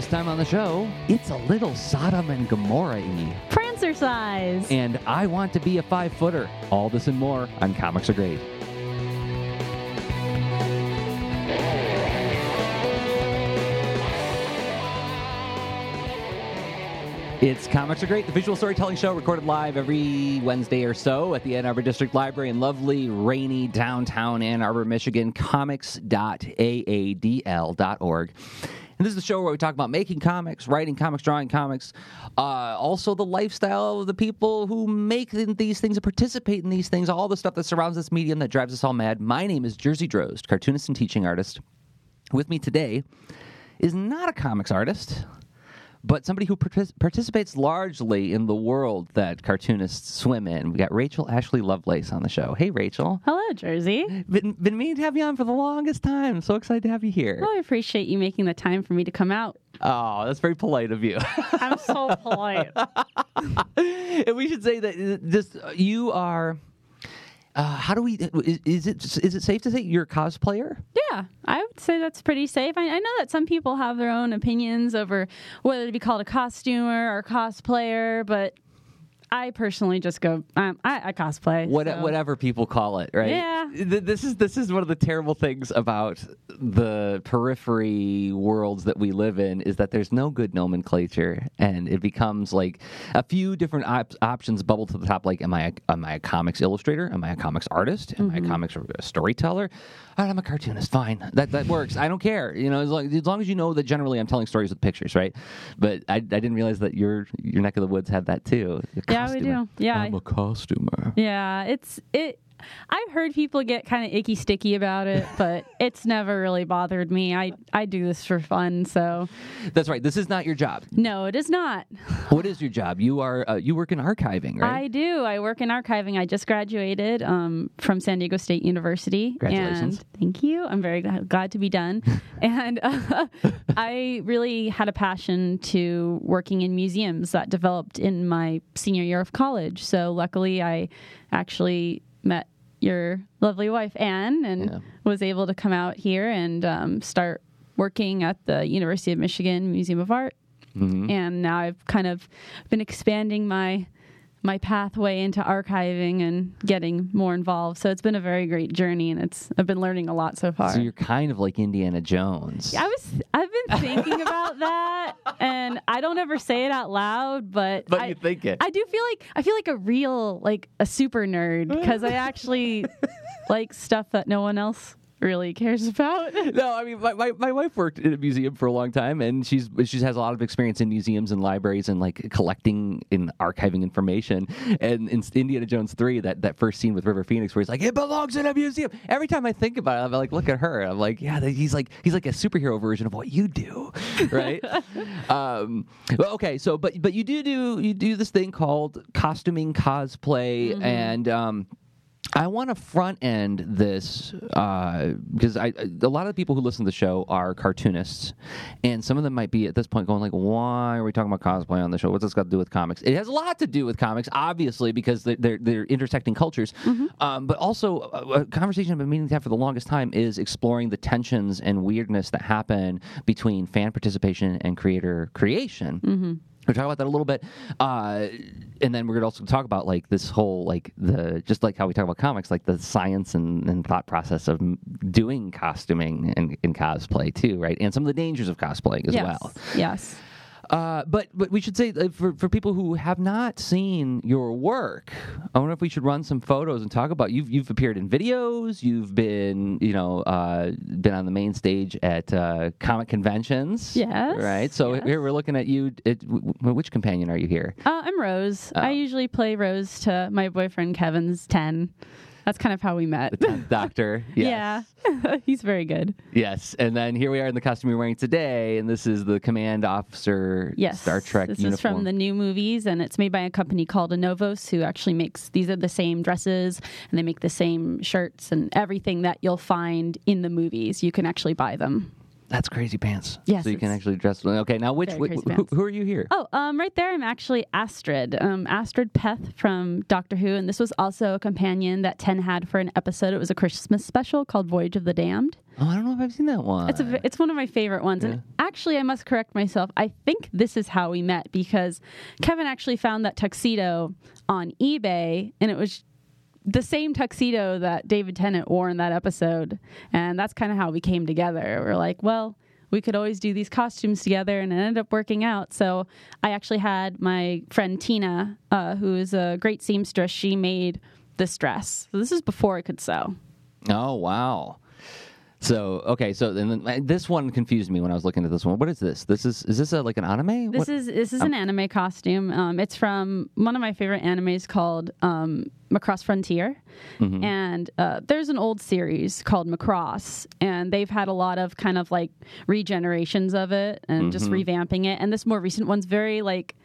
This time on the show, it's a little Sodom and Gomorrah-y. Prancer size. And I want to be a 5-footer. All this and more on Comics Are Great. It's Comics Are Great, the visual storytelling show recorded live every Wednesday or so at the Ann Arbor District Library in lovely, rainy downtown Ann Arbor, Michigan, comics.aadl.org. And this is the show where we talk about making comics, writing comics, drawing comics, also the lifestyle of the people who make these things and participate in these things, all the stuff that surrounds this medium that drives us all mad. My name is Jersey Drozd, cartoonist and teaching artist. With me today is not a comics artist, but somebody who participates largely in the world that cartoonists swim in. We got Rachel Ashley Lovelace on the show. Hey, Rachel. Hello, Jersey. Been meaning to have you on for the longest time. I'm so excited to have you here. Well, I appreciate you making the time for me to come out. Oh, that's very polite of you. I'm so polite. And we should say that just you are... how do we? Is it safe to say you're a cosplayer? Yeah, I would say that's pretty safe. I know that some people have their own opinions over whether to be called a costumer or cosplayer, but I personally just go, I cosplay. Whatever people call it, right? Yeah. This is one of the terrible things about the periphery worlds that we live in is that there's no good nomenclature, and it becomes like a few different options bubble to the top. Like, am I a comics illustrator? Am I a comics artist? Am I a comics storyteller? All right, I'm a cartoonist. Fine, that works. I don't care. You know, as long as you know that generally I'm telling stories with pictures, right? But I didn't realize that your neck of the woods had that too. Yeah, we do. Yeah, I'm a costumer. Yeah, I've heard people get kind of icky sticky about it, but it's never really bothered me. I do this for fun, so. That's right. This is not your job. No, it is not. What is your job? You work in archiving, right? I do. I work in archiving. I just graduated from San Diego State University. Congratulations. And thank you. I'm very glad to be done. And I really had a passion to working in museums that developed in my senior year of college. So luckily, I actually met your lovely wife, Anne, and was able to come out here and start working at the University of Michigan Museum of Art. Mm-hmm. And now I've kind of been expanding my pathway into archiving and getting more involved. So it's been a very great journey, and I've been learning a lot so far. So you're kind of like Indiana Jones. I've been thinking about that, and I don't ever say it out loud, but you think it. I feel like a real, a super nerd, because I actually like stuff that no one else really cares about. No, I mean, my wife worked in a museum for a long time, and she has a lot of experience in museums and libraries and collecting and archiving information. And in Indiana Jones 3, that first scene with River Phoenix where he's like, it belongs in a museum. Every time I think about it, I'm like, look at her. I'm like, yeah, he's like a superhero version of what you do, right? Okay, so but you do this thing called costuming, cosplay, mm-hmm. and I want to front end this because a lot of the people who listen to the show are cartoonists, and some of them might be at this point going like, "Why are we talking about cosplay on the show? What's this got to do with comics?" It has a lot to do with comics, obviously, because they're intersecting cultures. Mm-hmm. But also, a conversation I've been meaning to have for the longest time is exploring the tensions and weirdness that happen between fan participation and creator creation. Mm-hmm. We'll talk about that a little bit, and then we're going to also talk about this whole just like how we talk about comics, the science and thought process of doing costuming and cosplay too, right? And some of the dangers of cosplaying as well. Yes. But we should say for people who have not seen your work, I wonder if we should run some photos and talk about you've appeared in videos, you've been been on the main stage at comic conventions, yes, right? So yes. Here we're looking at you. Which companion are you here? I'm Rose. I usually play Rose to my boyfriend Kevin's 10. That's kind of how we met. The 10th Doctor. Yes. Yeah. He's very good. Yes. And then here we are in the costume you're wearing today, and this is the command officer Star Trek this uniform. Is from the new movies, and it's made by a company called Anovos, who actually makes, these are the same dresses, and they make the same shirts, and everything that you'll find in the movies. You can actually buy them. That's Crazy Pants. Yes, So you can it's actually dress. Okay, now very Crazy Pants. who are you here? Oh, right there, I'm actually Astrid. Astrid Peth from Doctor Who, and this was also a companion that Ten had for an episode. It was a Christmas special called Voyage of the Damned. Oh, I don't know if I've seen that one. It's one of my favorite ones. Yeah. And actually, I must correct myself. I think this is how we met because Kevin actually found that tuxedo on eBay, and it was the same tuxedo that David Tennant wore in that episode. And that's kind of how we came together. We're like, well, we could always do these costumes together, and it ended up working out. So I actually had my friend Tina, who is a great seamstress. She made this dress. So this is before I could sew. Oh, wow. So, okay, so then this one confused me when I was looking at this one. What is this? Is this like an anime? This is an anime costume. It's from one of my favorite animes called Macross Frontier. Mm-hmm. And there's an old series called Macross, and they've had a lot of kind of like regenerations of it and just revamping it. And this more recent one's very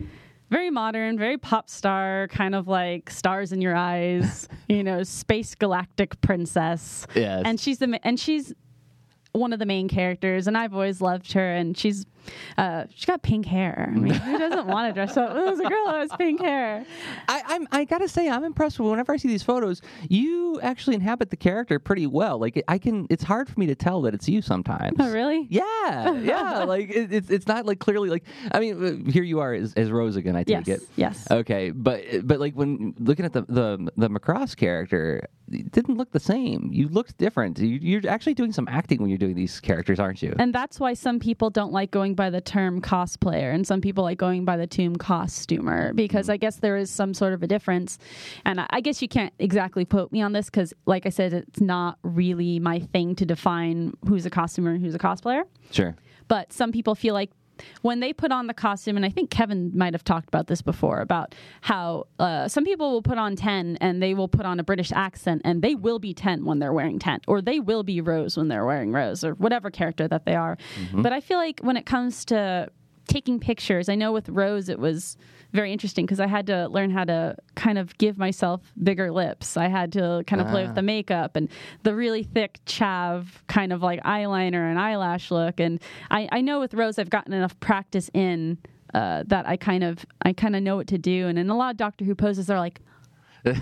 modern, very pop star, kind of like stars in your eyes, space galactic princess. Yes. And she's one of the main characters, and I've always loved her, and she's got pink hair. I mean, who doesn't want to dress up as a girl that has pink hair? I gotta say, I'm impressed with whenever I see these photos. You actually inhabit the character pretty well. Like it's hard for me to tell that it's you sometimes. Oh, really? Yeah. Like it's not like clearly like. I mean, here you are as Rose again. I take it. Yes. Okay, but like when looking at the Macross character, it didn't look the same. You looked different. You're actually doing some acting when you're doing these characters, aren't you? And that's why some people don't like going by the term cosplayer, and some people like going by the term costumer, because I guess there is some sort of a difference. And I guess you can't exactly quote me on this because, like I said, it's not really my thing to define who's a costumer and who's a cosplayer. Sure. But some people feel like when they put on the costume, and I think Kevin might have talked about this before, about how some people will put on 10 and they will put on a British accent and they will be 10 when they're wearing 10, or they will be Rose when they're wearing Rose, or whatever character that they are. But I feel like when it comes to taking pictures, I know with Rose it was very interesting because I had to learn how to kind of give myself bigger lips. I had to kind of play with the makeup and the really thick chav kind of like eyeliner and eyelash look. And I know with Rose I've gotten enough practice in that I kind of know what to do. And in a lot of Doctor Who poses, they're like, the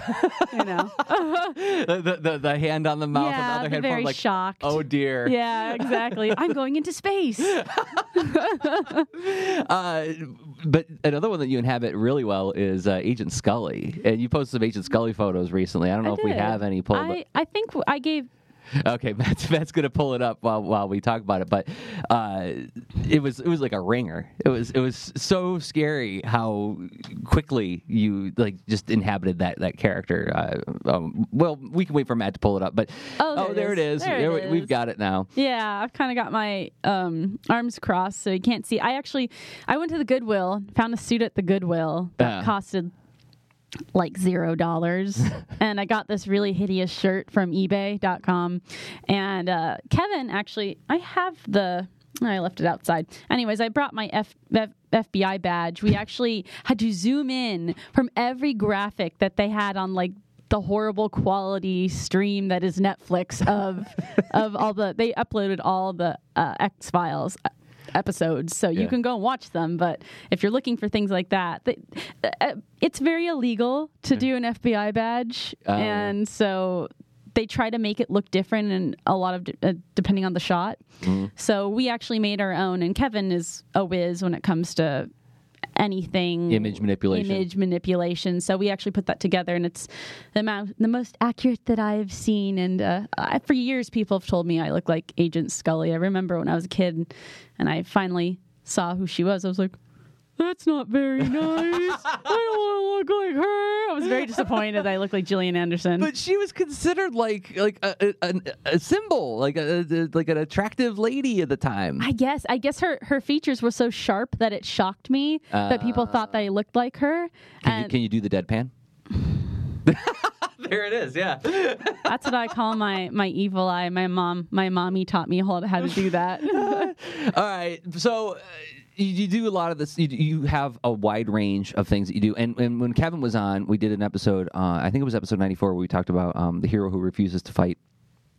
hand on the mouth, yeah, and the other hand very like, shocked. oh dear. Yeah, exactly. I'm going into space. But another one that you inhabit really well is Agent Scully, and you posted some Agent Scully photos recently. I don't know if we have any pulled. I think I gave. Okay, Matt's gonna pull it up while we talk about it, but it was like a ringer. It was so scary how quickly you like just inhabited that character. Well, we can wait for Matt to pull it up, but there it is. We've got it now. Yeah, I've kind of got my arms crossed so you can't see. I went to the Goodwill, found a suit at the Goodwill that costed like $0, and I got this really hideous shirt from ebay.com. And Kevin, actually, I left it outside. Anyways, I brought my FBI badge. We actually had to zoom in from every graphic that they had on like the horrible quality stream that is Netflix of all they uploaded all the X-Files episodes, so you can go and watch them. But if you're looking for things like that, it's very illegal to do an FBI badge, and so they try to make it look different, and a lot of depending on the shot. So we actually made our own, and Kevin is a whiz when it comes to anything image manipulation. So we actually put that together, and it's the most accurate that I've seen. And for years people have told me I look like Agent Scully. I remember when I was a kid and I finally saw who she was, I was like, that's not very nice. I don't want to look like her. I was very disappointed I looked like Gillian Anderson. But she was considered like a symbol, like an attractive lady at the time. I guess her features were so sharp that it shocked me that people thought that I looked like her. Can you do the deadpan? There it is. Yeah. That's what I call my evil eye. My mommy taught me how to do that. All right. So you do a lot of this. You have a wide range of things that you do. And when Kevin was on, we did an episode. I think it was episode 94 where we talked about the hero who refuses to fight.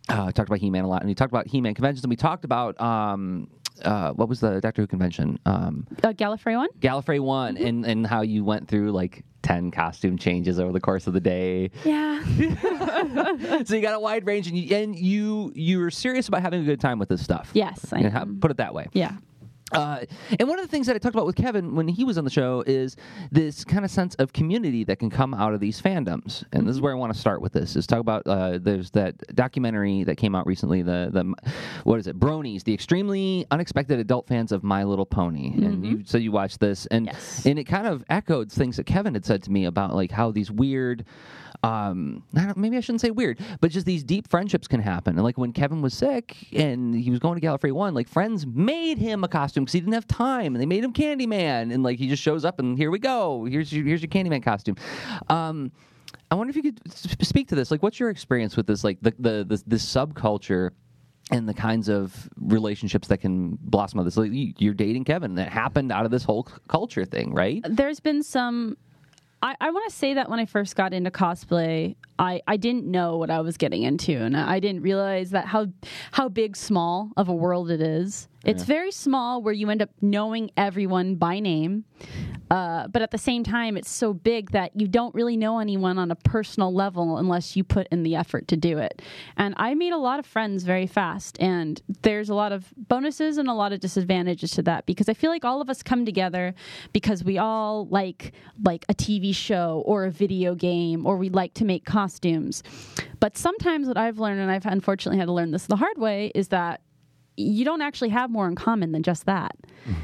talked about He-Man a lot, and we talked about He-Man conventions, and we talked about what was the Doctor Who convention? Gallifrey one. Gallifrey one, and how you went through like 10 costume changes over the course of the day. Yeah. So you got a wide range, and you were serious about having a good time with this stuff. Yes, I am. Put it that way. Yeah. And one of the things that I talked about with Kevin when he was on the show is this kind of sense of community that can come out of these fandoms. And this is where I want to start with this, is talk about, there's that documentary that came out recently, the what is it, Bronies, the extremely unexpected adult fans of My Little Pony. And you watched this, and Yes. and it kind of echoed things that Kevin had said to me about like how these weird, maybe I shouldn't say weird, but just these deep friendships can happen. And like when Kevin was sick and he was going to Gallifrey 1, like friends made him a costume because he didn't have time, and they made him Candyman, and like he just shows up and here we go, here's your Candyman costume. I wonder if you could speak to this. Like, what's your experience with this? Like this subculture and the kinds of relationships that can blossom out of this. Like, you're dating Kevin. That happened out of this whole culture thing, right? There's been some. I want to say that when I first got into cosplay, I didn't know what I was getting into, and I didn't realize that how big, small of a world it is. It's very small, where you end up knowing everyone by name, but at the same time, it's so big that you don't really know anyone on a personal level unless you put in the effort to do it. And I made a lot of friends very fast, and there's a lot of bonuses and a lot of disadvantages to that, because I feel like all of us come together because we all like a TV show or a video game, or we like to make costumes. But sometimes what I've learned, and I've unfortunately had to learn this the hard way, is that you don't actually have more in common than just that.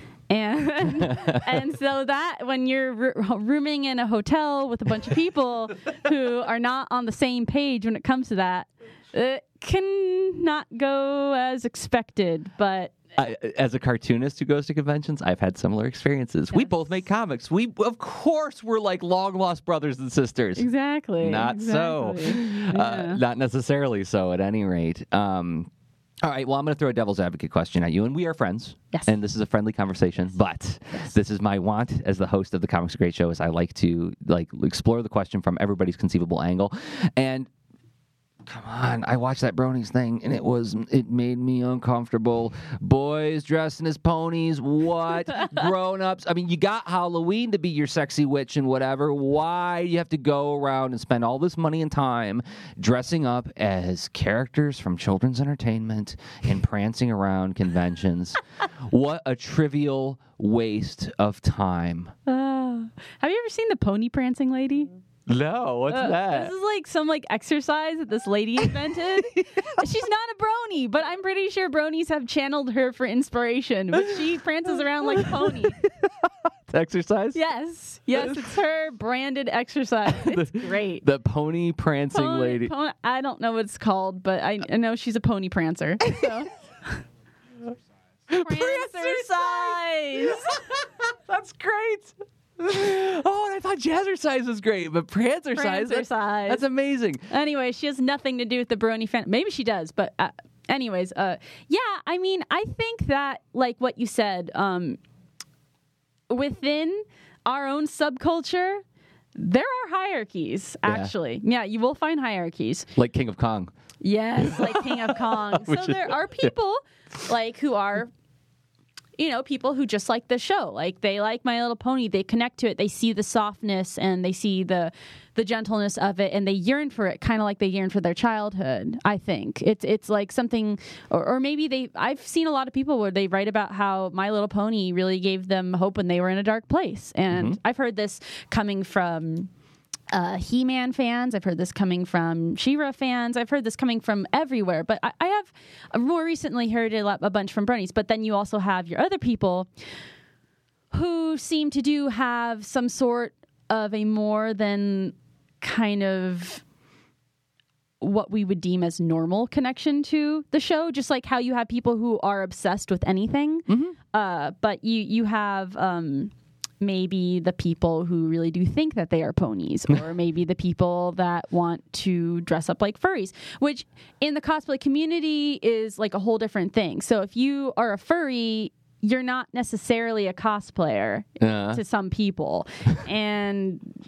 And so that when you're rooming in a hotel with a bunch of people who are not on the same page when it comes to that, it can not go as expected. But as a cartoonist who goes to conventions, I've had similar experiences. Yes. We both make comics. Of course, we're like long lost brothers and sisters. Exactly. Not so. Yeah. Not necessarily so, at any rate. All right, well, I'm going to throw a devil's advocate question at you, and we are friends. Yes. And this is a friendly conversation, but this is my want as the host of the Comics Are Great show, is I like to explore the question from everybody's conceivable angle. And come on, I watched that Bronies thing, and it made me uncomfortable. Boys dressing as ponies, what? Grown-ups. I mean, you got Halloween to be your sexy witch and whatever. Why do you have to go around and spend all this money and time dressing up as characters from children's entertainment and prancing around conventions? What a trivial waste of time. Have you ever seen the pony prancing lady? No, what's that? This is like some exercise that this lady invented. She's not a brony, but I'm pretty sure bronies have channeled her for inspiration. But she prances around like a pony. Exercise? Yes, it's her branded exercise. It's great. The pony prancing lady. I don't know what it's called, but I know she's a pony prancer. So. Prancercise! That's great. Oh, and I thought Jazzercise was great, but Prancercise, that's amazing. Anyway, she has nothing to do with the brony fan. Maybe she does, but anyways, yeah, I mean, I think that, like what you said, within our own subculture, there are hierarchies, actually. Yeah, you will find hierarchies. Like King of Kong. Yes, like King of Kong. So there are people, who are... people who just like the show. Like, they like My Little Pony. They connect to it. They see the softness and they see the gentleness of it, and they yearn for it, kind of like they yearn for their childhood, I think. It's like something, or maybe I've seen a lot of people where they write about how My Little Pony really gave them hope when they were in a dark place. And I've heard this coming from... He-Man fans. I've heard this coming from She-Ra fans. I've heard this coming from everywhere. But I have more recently heard a bunch from Bronies. But then you also have your other people who seem to have some sort of a more than kind of what we would deem as normal connection to the show. Just like how you have people who are obsessed with anything. But you have... maybe the people who really do think that they are ponies, or maybe the people that want to dress up like furries, which in the cosplay community is like a whole different thing. So if you are a furry, you're not necessarily a cosplayer to some people. And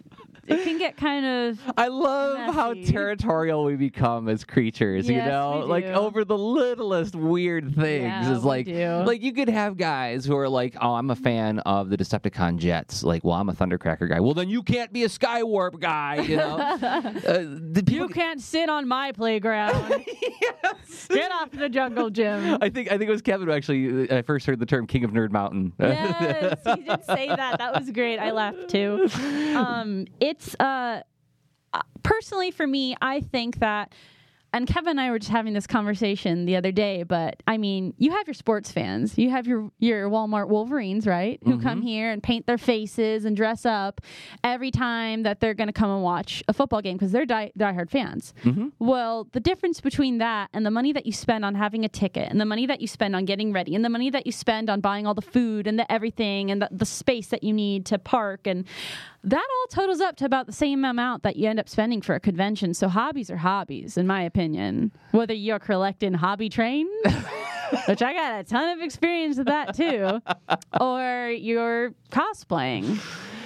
it can get kind of. I love how messy. territorial we become as creatures, you Yes, know? we Like do. over the littlest weird things. Yeah, Is we like do. like you could have guys who are like, "Oh, I'm a fan of the Decepticon jets." Like, "Well, I'm a Thundercracker guy." Well, then you can't be a Skywarp guy, you know? The people You can't sit on my playground. Get off the jungle gym. I think it was Kevin who actually I first heard the term King of Nerd Mountain. Yes, he did say that. That was great. I laughed too. It's personally for me, I think that, and Kevin and I were just having this conversation the other day, but I mean, you have your sports fans. You have your Walmart Wolverines, right? Who come here and paint their faces and dress up every time that they're going to come and watch a football game because they're diehard fans. Well, the difference between that and the money that you spend on having a ticket and the money that you spend on getting ready and the money that you spend on buying all the food and the everything and the space that you need to park, and that all totals up to about the same amount that you end up spending for a convention. So hobbies are hobbies, in my opinion. Whether you're collecting hobby trains, which I got a ton of experience with that too, or you're cosplaying.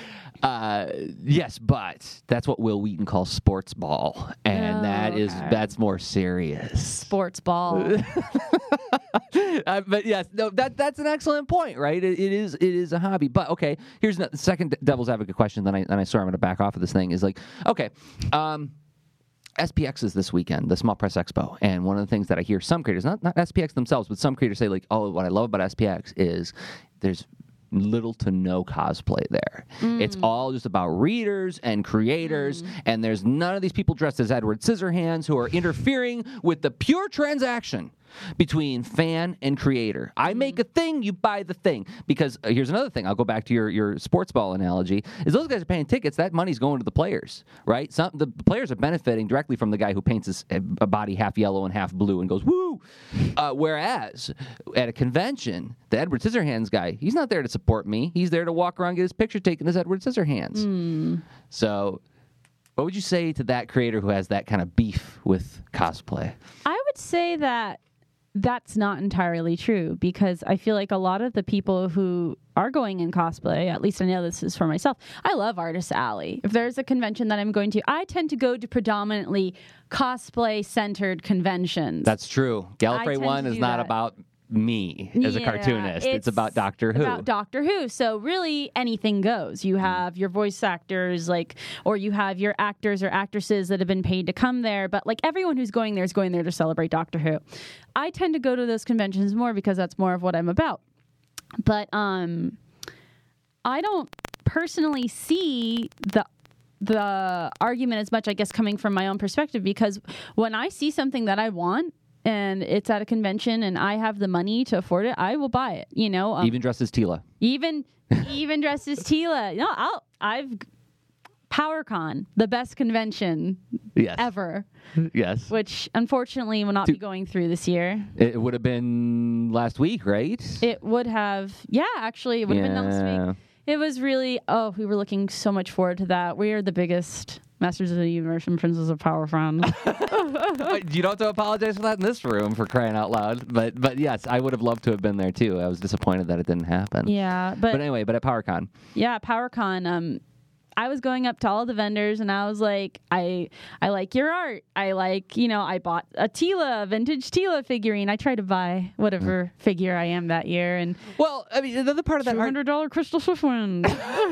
Yes, but that's what Will Wheaton calls sports ball, and that's more serious. Sports ball. But yes, no, that's an excellent point, right? It is a hobby. But okay, here's the second devil's advocate question. Then I swear I'm going to back off of this thing. Is like, okay, SPX is this weekend, the Small Press Expo, and one of the things that I hear some creators, not SPX themselves, but some creators say like, oh, what I love about SPX is there's little to no cosplay there. It's all just about readers and creators, and there's none of these people dressed as Edward Scissorhands who are interfering with the pure transaction between fan and creator. I make a thing, you buy the thing. Because here's another thing. I'll go back to your sports ball analogy. Is those guys are paying tickets, that money's going to the players, right? The players are benefiting directly from the guy who paints a body half yellow and half blue and goes, woo! Whereas at a convention, the Edward Scissorhands guy, he's not there to support me. He's there to walk around and get his picture taken as Edward Scissorhands. So what would you say to that creator who has that kind of beef with cosplay? I would say that that's not entirely true, because I feel like a lot of the people who are going in cosplay, at least I know this is for myself, I love Artist Alley. If there's a convention that I'm going to, I tend to go to predominantly cosplay-centered conventions. That's true. Gallifrey tend 1 to is do not that. about me as a cartoonist. It's about Doctor Who. About Doctor Who. So really anything goes. You have your voice actors, or you have your actors or actresses that have been paid to come there, but everyone who's going there is going there to celebrate Doctor Who. I tend to go to those conventions more because that's more of what I'm about. But I don't personally see the argument as much, I guess, coming from my own perspective, because when I see something that I want and it's at a convention and I have the money to afford it, I will buy it. Even dressed as Tila. Even dressed as Tila. No, I've PowerCon, the best convention ever. Yes. Which unfortunately will not be going through this year. It would have been last week, right? It would have. Yeah, actually, it would have been last week. It was really. Oh, we were looking so much forward to that. We are the biggest Masters of the Universe and Princes of Power fans. You don't have to apologize for that in this room, for crying out loud. But yes, I would have loved to have been there too. I was disappointed that it didn't happen. Yeah, but anyway, at PowerCon. Yeah, PowerCon. I was going up to all the vendors and I was like, I like your art. I like, I bought a vintage Tila figurine. I tried to buy whatever figure I am that year. And well, I mean, another part of that $200 Crystal Swiftwind.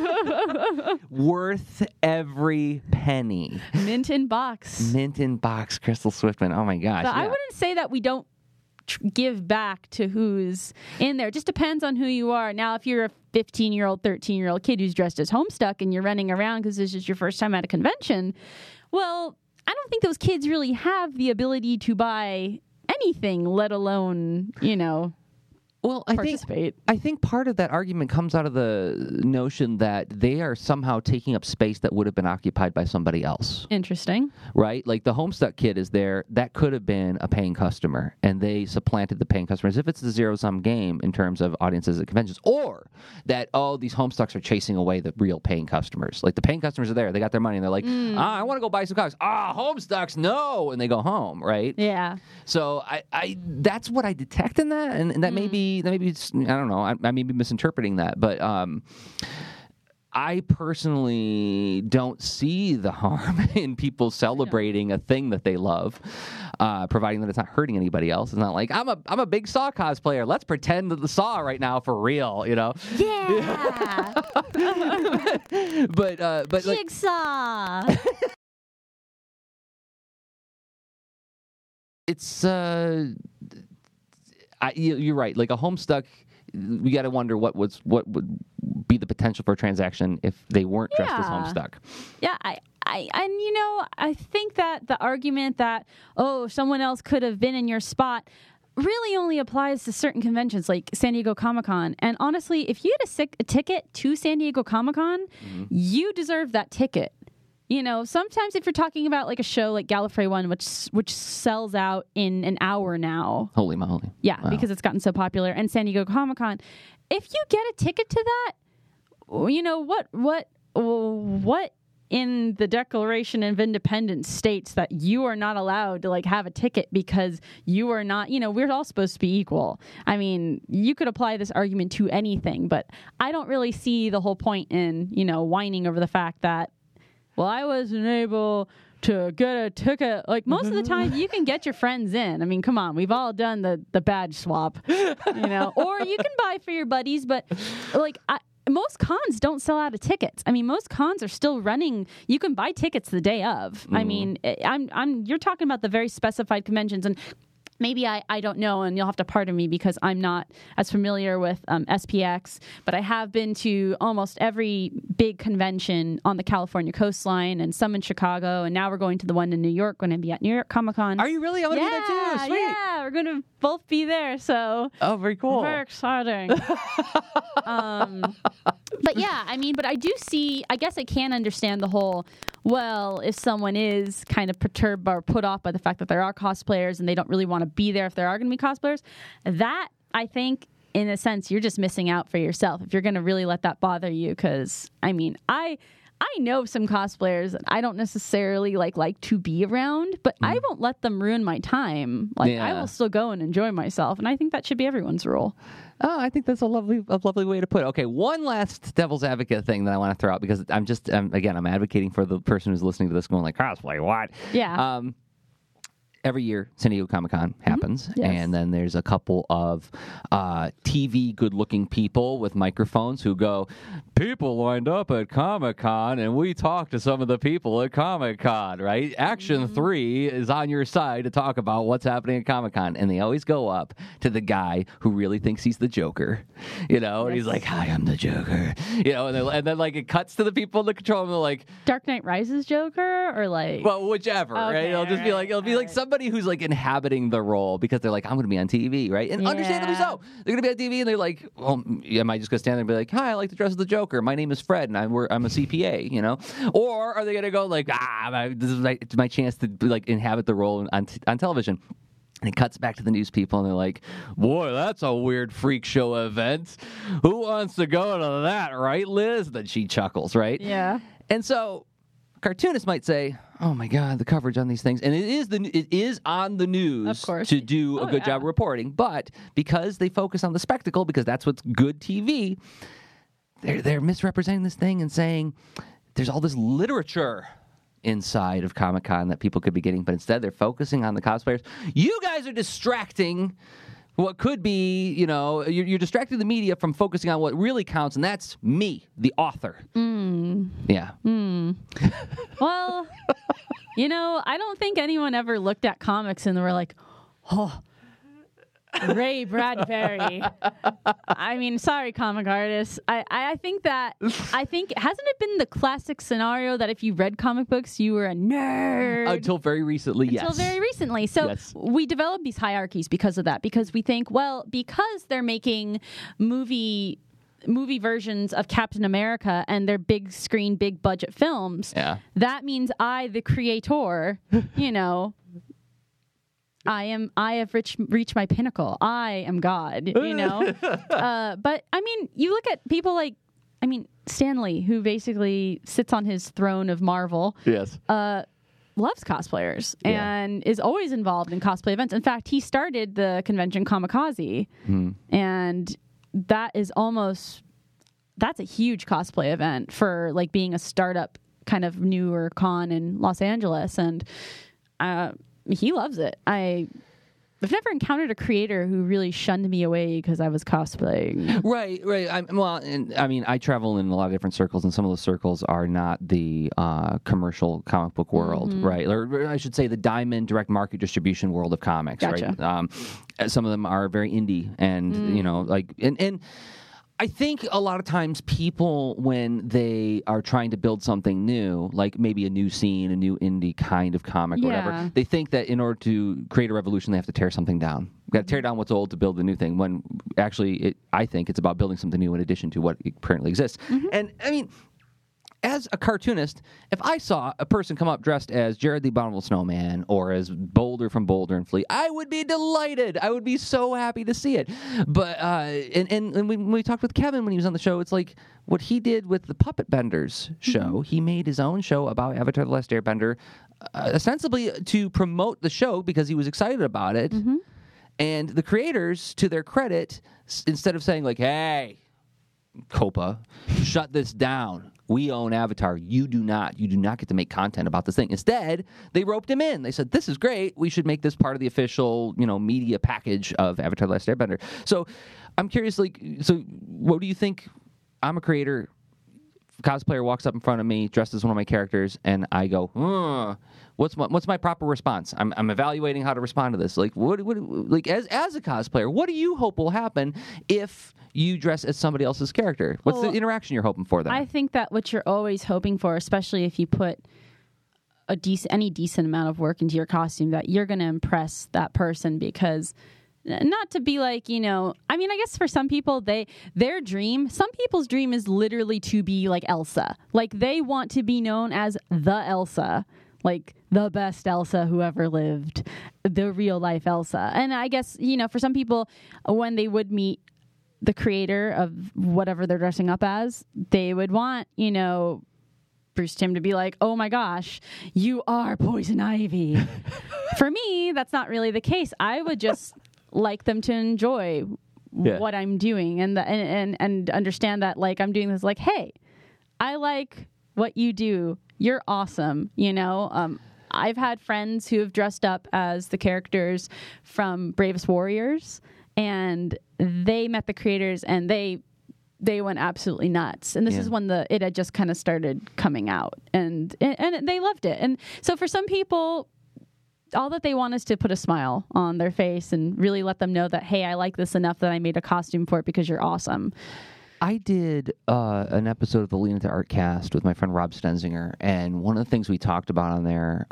Worth every penny. Mint in box Crystal Swiftwind. Oh my gosh. So I wouldn't say that we don't give back to who's in there. It just depends on who you are. Now, if you're a 15-year-old, 13-year-old kid who's dressed as Homestuck and you're running around because this is your first time at a convention, well, I don't think those kids really have the ability to buy anything, let alone, Well, participate. I think part of that argument comes out of the notion that they are somehow taking up space that would have been occupied by somebody else. Interesting. Right? Like the Homestuck kid is there. That could have been a paying customer, and they supplanted the paying customers. If it's a zero-sum game in terms of audiences at conventions, or that, these Homestucks are chasing away the real paying customers. Like the paying customers are there. They got their money, and they're like, I want to go buy some comics. Homestucks, no! And they go home, right? Yeah. So I that's what I detect in that, and that maybe it's, I don't know, I may be misinterpreting that, but I personally don't see the harm in people celebrating a thing that they love, providing that it's not hurting anybody else. It's not like I'm a big Saw cosplayer. Let's pretend that the Saw right now for real, you know? Yeah. but Jigsaw. It's you're right. Like a Homestuck, we got to wonder what would be the potential for a transaction if they weren't dressed as Homestuck. Yeah, I think that the argument that someone else could have been in your spot really only applies to certain conventions like San Diego Comic-Con. And honestly, if you had a ticket to San Diego Comic-Con, you deserve that ticket. You know, sometimes if you're talking about like a show like Gallifrey One, which sells out in an hour now. Holy moly. Yeah, wow. Because it's gotten so popular. And San Diego Comic-Con, if you get a ticket to that, you know, what in the Declaration of Independence states that you are not allowed to like have a ticket because you are not, you know, we're all supposed to be equal. I mean, you could apply this argument to anything, but I don't really see the whole point in, you know, whining over the fact that, well, I wasn't able to get a ticket. Like most of the time you can get your friends in. I mean, come on, we've all done the badge swap, you know, or you can buy for your buddies, but like most cons don't sell out of tickets. I mean, most cons are still running. You can buy tickets the day of. I mean, you're talking about the very specified conventions, and maybe I don't know, and you'll have to pardon me because I'm not as familiar with SPX, but I have been to almost every big convention on the California coastline and some in Chicago, and now we're going to the one in New York. We're going to be at New York Comic Con. Are you really? I'm going to be there too. Sweet. Yeah, we're going to both be there. So very cool. Very exciting. But yeah, I mean, but I do see, I guess I can understand the whole, well, if someone is kind of perturbed or put off by the fact that there are cosplayers and they don't really want to be there if there are going to be cosplayers, that, I think, in a sense, you're just missing out for yourself if you're going to really let that bother you. Because, I mean, I know some cosplayers that I don't necessarily like to be around, but I won't let them ruin my time. Like, I will still go and enjoy myself, and I think that should be everyone's rule. Oh, I think that's a lovely way to put it. Okay, one last devil's advocate thing that I want to throw out because I'm advocating for the person who's listening to this going like, cosplay, what? Yeah. Every year, San Diego Comic-Con happens, Yes. and then there's a couple of TV good-looking people with microphones who go, people lined up at Comic-Con, and we talked to some of the people at Comic-Con, right? Action 3 is on your side to talk about what's happening at Comic-Con, and they always go up to the guy who really thinks he's the Joker, you know, and he's like, hi, I'm the Joker, you know, and then like it cuts to the people in the control room, and they're like, Dark Knight Rises Joker, or like, well, whichever, right? It'll just be like, somebody who's like inhabiting the role because they're like, I'm going to be on TV, right? And understandably so. They're going to be on TV and they're like, well, am I just going to stand there and be like, hi, I like to dress as the Joker. My name is Fred and I'm a CPA, you know? Or are they going to go like, this is my chance to like inhabit the role on television? And it cuts back to the news people, and they're like, boy, that's a weird freak show event. Who wants to go to that, right, Liz? Then she chuckles, right? Yeah. And so cartoonists might say, oh my God, the coverage on these things. And it is on the news, of course, to do a good job of reporting. But because they focus on the spectacle, because that's what's good TV, they're misrepresenting this thing and saying there's all this literature inside of Comic-Con that people could be getting, but instead they're focusing on the cosplayers. You guys are distracting what could be, you know, you're distracting the media from focusing on what really counts, and that's me, the author. Yeah. Well, you know, I don't think anyone ever looked at comics and they were like, oh, Ray Bradbury. I mean, sorry, comic artists. I think hasn't it been the classic scenario that if you read comic books, you were a nerd? Until very recently, yes. Until very recently. So we developed these hierarchies because of that, because we think, well, because they're making movie versions of Captain America and they're big screen, big budget films, that means I, the creator, you know, I have reached my pinnacle. I am God, you know? But, I mean, you look at people like, Stan Lee, who basically sits on his throne of Marvel. Yes. Loves cosplayers and is always involved in cosplay events. In fact, he started the convention Kamikaze. And that is almost that's a huge cosplay event for like being a startup kind of newer con in Los Angeles. And he loves it. I've never encountered a creator who really shunned me away because I was cosplaying. Right. I travel in a lot of different circles, and some of those circles are not the commercial comic book world, right? Or I should say the diamond direct market distribution world of comics, Gotcha. right? Some of them are very indie, and and I think a lot of times people, when they are trying to build something new, like maybe a new scene, a new indie kind of comic or whatever, they think that in order to create a revolution, they have to tear something down. You've got to tear down what's old to build a new thing, when actually I think it's about building something new in addition to what currently exists. And, I mean, as a cartoonist, if I saw a person come up dressed as Jared the Abominable Snowman or as Boulder from Boulder and Flea, I would be delighted. I would be so happy to see it. But and when we talked with Kevin when he was on the show, it's like what he did with the Puppet Benders show. He made his own show about Avatar: The Last Airbender, ostensibly to promote the show because he was excited about it. And the creators, to their credit, instead of saying like, "Hey, Copa, shut this down. We own Avatar. You do not. You do not get to make content about this thing." Instead, they roped him in. They said, "This is great. We should make this part of the official, media package of Avatar: The Last Airbender." So, I'm curious. So what do you think? I'm a creator. Cosplayer walks up in front of me, dressed as one of my characters, and I go, "What's my proper response?" I'm evaluating how to respond to this. Like, as a cosplayer, what do you hope will happen if you dress as somebody else's character? What's the interaction you're hoping for then? I think that what you're always hoping for, especially if you put any decent amount of work into your costume, that you're going to impress that person, because not to be like, I guess for some people, some people's dream is literally to be like Elsa. Like, they want to be known as the Elsa, like the best Elsa who ever lived, the real life Elsa. And I guess, for some people, when they would meet the creator of whatever they're dressing up as, they would want, Bruce Timm to be like, "Oh my gosh, you are Poison Ivy." For me, that's not really the case. I would just like them to enjoy what I'm doing and understand that, like, I'm doing this like, "Hey, I like what you do. You're awesome." I've had friends who have dressed up as the characters from Bravest Warriors, and they met the creators and they went absolutely nuts. And this is when it had just kind of started coming out, and they loved it. And so for some people, all that they want is to put a smile on their face and really let them know that, "Hey, I like this enough that I made a costume for it because you're awesome." I did an episode of the Lean Into Art cast with my friend Rob Stenzinger, and one of the things we talked about on there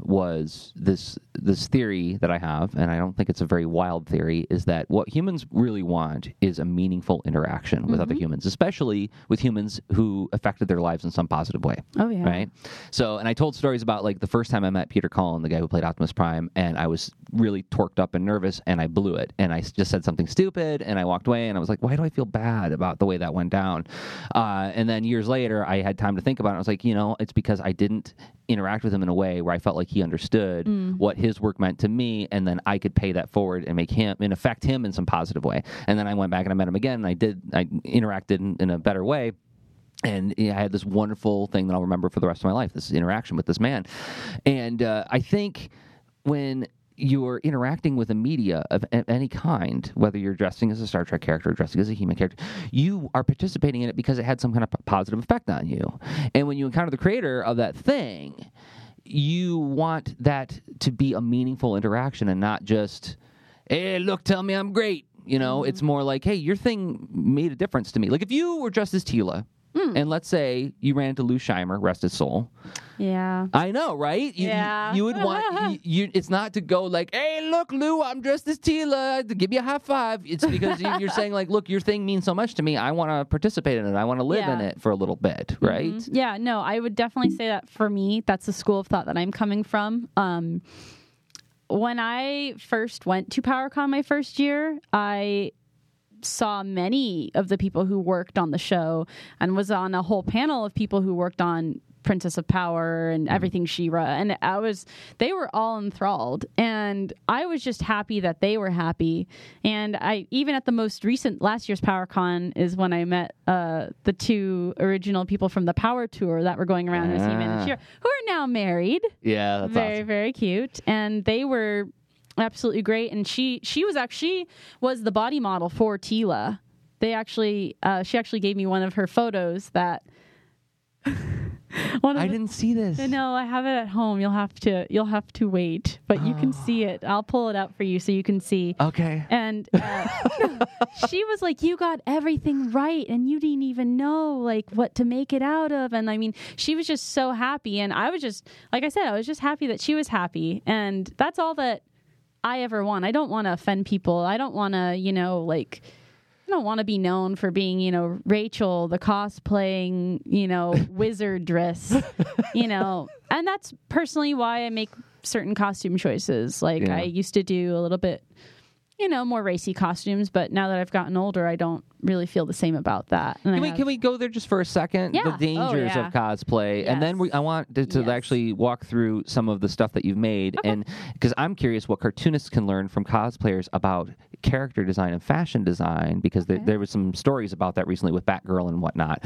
was this theory that I have, and I don't think it's a very wild theory, is that what humans really want is a meaningful interaction with other humans, especially with humans who affected their lives in some positive way. Oh, yeah. Right? So, and I told stories about, like, the first time I met Peter Cullen, the guy who played Optimus Prime, and I was really torqued up and nervous, and I blew it, and I just said something stupid, and I walked away, and I was like, why do I feel bad about the way that went down? And then years later, I had time to think about it. I was like, it's because I didn't interact with him in a way where I felt like he understood what his work meant to me, and then I could pay that forward and make him, and affect him in some positive way. And then I went back and I met him again, and I interacted in a better way. And I had this wonderful thing that I'll remember for the rest of my life, this interaction with this man. And I think when you're interacting with a media of any kind, whether you're dressing as a Star Trek character or dressing as a human character, you are participating in it because it had some kind of positive effect on you. And when you encounter the creator of that thing, you want that to be a meaningful interaction and not just, "Hey, look, tell me I'm great." It's more like, "Hey, your thing made a difference to me." Like if you were dressed as Tila, and let's say you ran into Lou Scheimer, rest his soul. Yeah. I know, right? You would want, it's not to go like, "Hey, look, Lou, I'm dressed as Tila, to give you a high five." It's because you're saying like, "Look, your thing means so much to me. I want to participate in it. I want to live in it for a little bit," right? Yeah, no, I would definitely say that for me, that's the school of thought that I'm coming from. When I first went to PowerCon my first year, I saw many of the people who worked on the show and was on a whole panel of people who worked on Princess of Power and everything She-Ra, and they were all enthralled, and I was just happy that they were happy. And I even at the most recent last year's PowerCon is when I met the two original people from the Power Tour that were going around as He-Man and She-Ra, who are now married. Yeah, that's very awesome. very cute, and they were absolutely great. And she was the body model for Teela. She actually gave me one of her photos that. I didn't see this. No, I have it at home. You'll have to wait, but you can see it. I'll pull it out for you so you can see. Okay. And she was like, "You got everything right, and you didn't even know like what to make it out of." And I mean, she was just so happy, and I was just, like I said, I was just happy that she was happy, and that's all that I ever want. I don't want to offend people. I don't want to, I don't want to be known for being, Rachel, the cosplaying, wizard dress, and that's personally why I make certain costume choices. Like I used to do a little bit, more racy costumes, but now that I've gotten older, I don't really feel the same about that. And Can we go there just for a second? Yeah. The dangers of cosplay, Yes. and then I want to actually walk through some of the stuff that you've made, and because I'm curious what cartoonists can learn from cosplayers about character design and fashion design, because there was some stories about that recently with Batgirl and whatnot.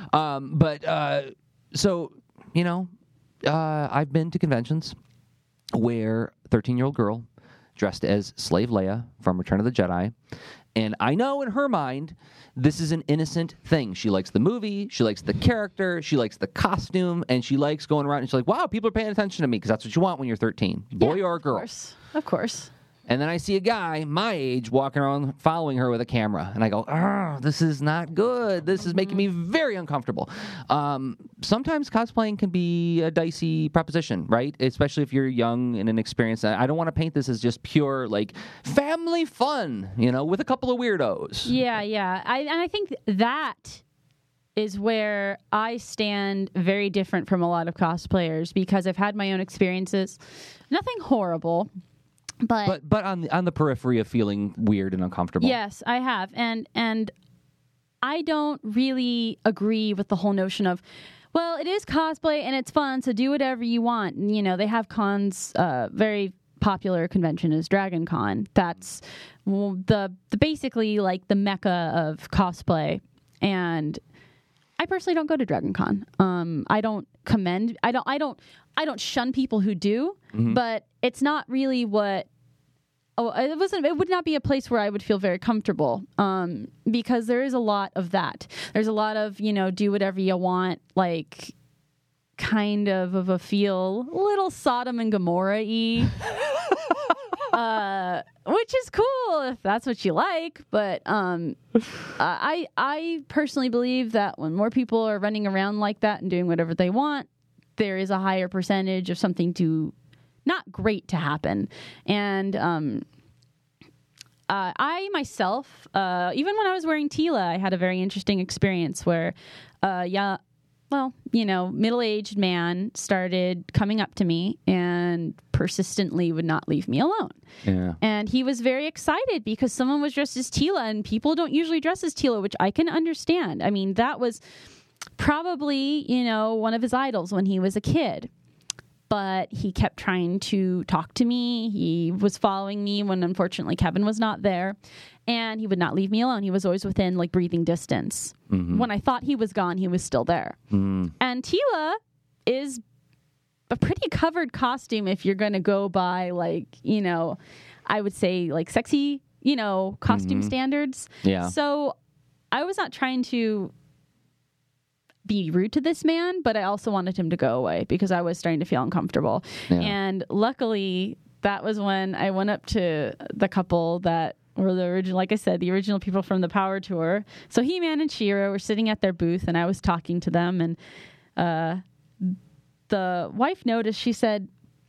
I've been to conventions where a 13-year-old girl dressed as Slave Leia from Return of the Jedi. And I know in her mind, this is an innocent thing. She likes the movie, she likes the character, she likes the costume, and she likes going around and she's like, wow, people are paying attention to me, because that's what you want when you're 13, boy or girl. Of course. And then I see a guy my age walking around following her with a camera. And I go, this is not good. This is making me very uncomfortable. Sometimes cosplaying can be a dicey proposition, right? Especially if you're young and inexperienced. I don't want to paint this as just pure, family fun, with a couple of weirdos. Yeah. I think that is where I stand very different from a lot of cosplayers, because I've had my own experiences. Nothing horrible. But on the periphery of feeling weird and uncomfortable. Yes, I have. And I don't really agree with the whole notion of, well, it is cosplay and it's fun, so do whatever you want. And, they have cons, very popular convention is Dragon Con. That's the basically like the mecca of cosplay. And I personally don't go to Dragon Con. I don't commend, I don't shun people who do, but it's not really what. It would not be a place where I would feel very comfortable, because there is a lot of that. There's a lot of, do whatever you want, like kind of a feel, a little Sodom and Gomorrah-y, which is cool if that's what you like. But I personally believe that when more people are running around like that and doing whatever they want, there is a higher percentage of something not great to happen. And I myself, even when I was wearing Teela, I had a very interesting experience where, middle-aged man started coming up to me and persistently would not leave me alone. Yeah. And he was very excited because someone was dressed as Teela, and people don't usually dress as Teela, which I can understand. I mean, that was probably, one of his idols when he was a kid. But he kept trying to talk to me. He was following me when, unfortunately, Kevin was not there. And he would not leave me alone. He was always within, breathing distance. Mm-hmm. When I thought he was gone, he was still there. Mm. And Teela is a pretty covered costume if you're going to go by, I would say, sexy, costume standards. Yeah. So I was not trying to be rude to this man, but I also wanted him to go away because I was starting to feel uncomfortable. Yeah. And luckily, that was when I went up to the couple that were the original, like I said, the original people from the Power Tour. So He-Man and She-Ra were sitting at their booth, and I was talking to them, and the wife noticed, she said,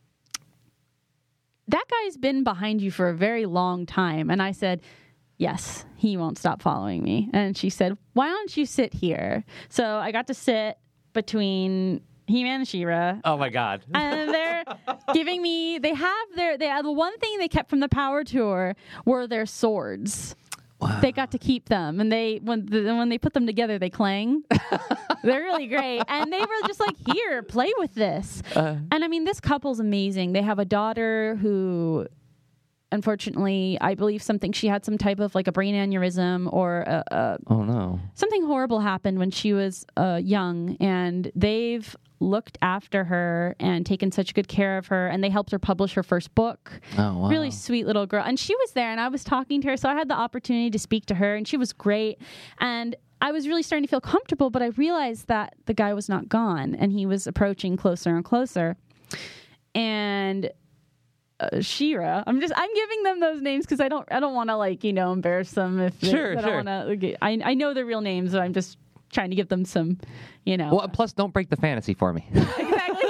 "That guy's been behind you for a very long time." And I said, "Yes, he won't stop following me." And she said, "Why don't you sit here?" So I got to sit between He-Man and She-Ra. Oh my God. And they're giving me, they have the one thing they kept from the Power Tour were their swords. They got to keep them, and when they put them together, they clang. They're really great, and they were just like, "Here, play with this." And I mean, this couple's amazing. They have a daughter who, unfortunately, I believe she had some type of like a brain aneurysm or oh no, something horrible happened when she was young, and they've looked after her and taken such good care of her, and they helped her publish her first book. Oh, wow. Really sweet little girl. And she was there, and I was talking to her, so I had the opportunity to speak to her, and she was great. And I was really starting to feel comfortable, but I realized that the guy was not gone, and he was approaching closer and closer. And Shira, I'm giving them those names because I don't want to embarrass them if they, sure. I know their real names, so I'm just trying to give them some, Well, plus, don't break the fantasy for me. Exactly.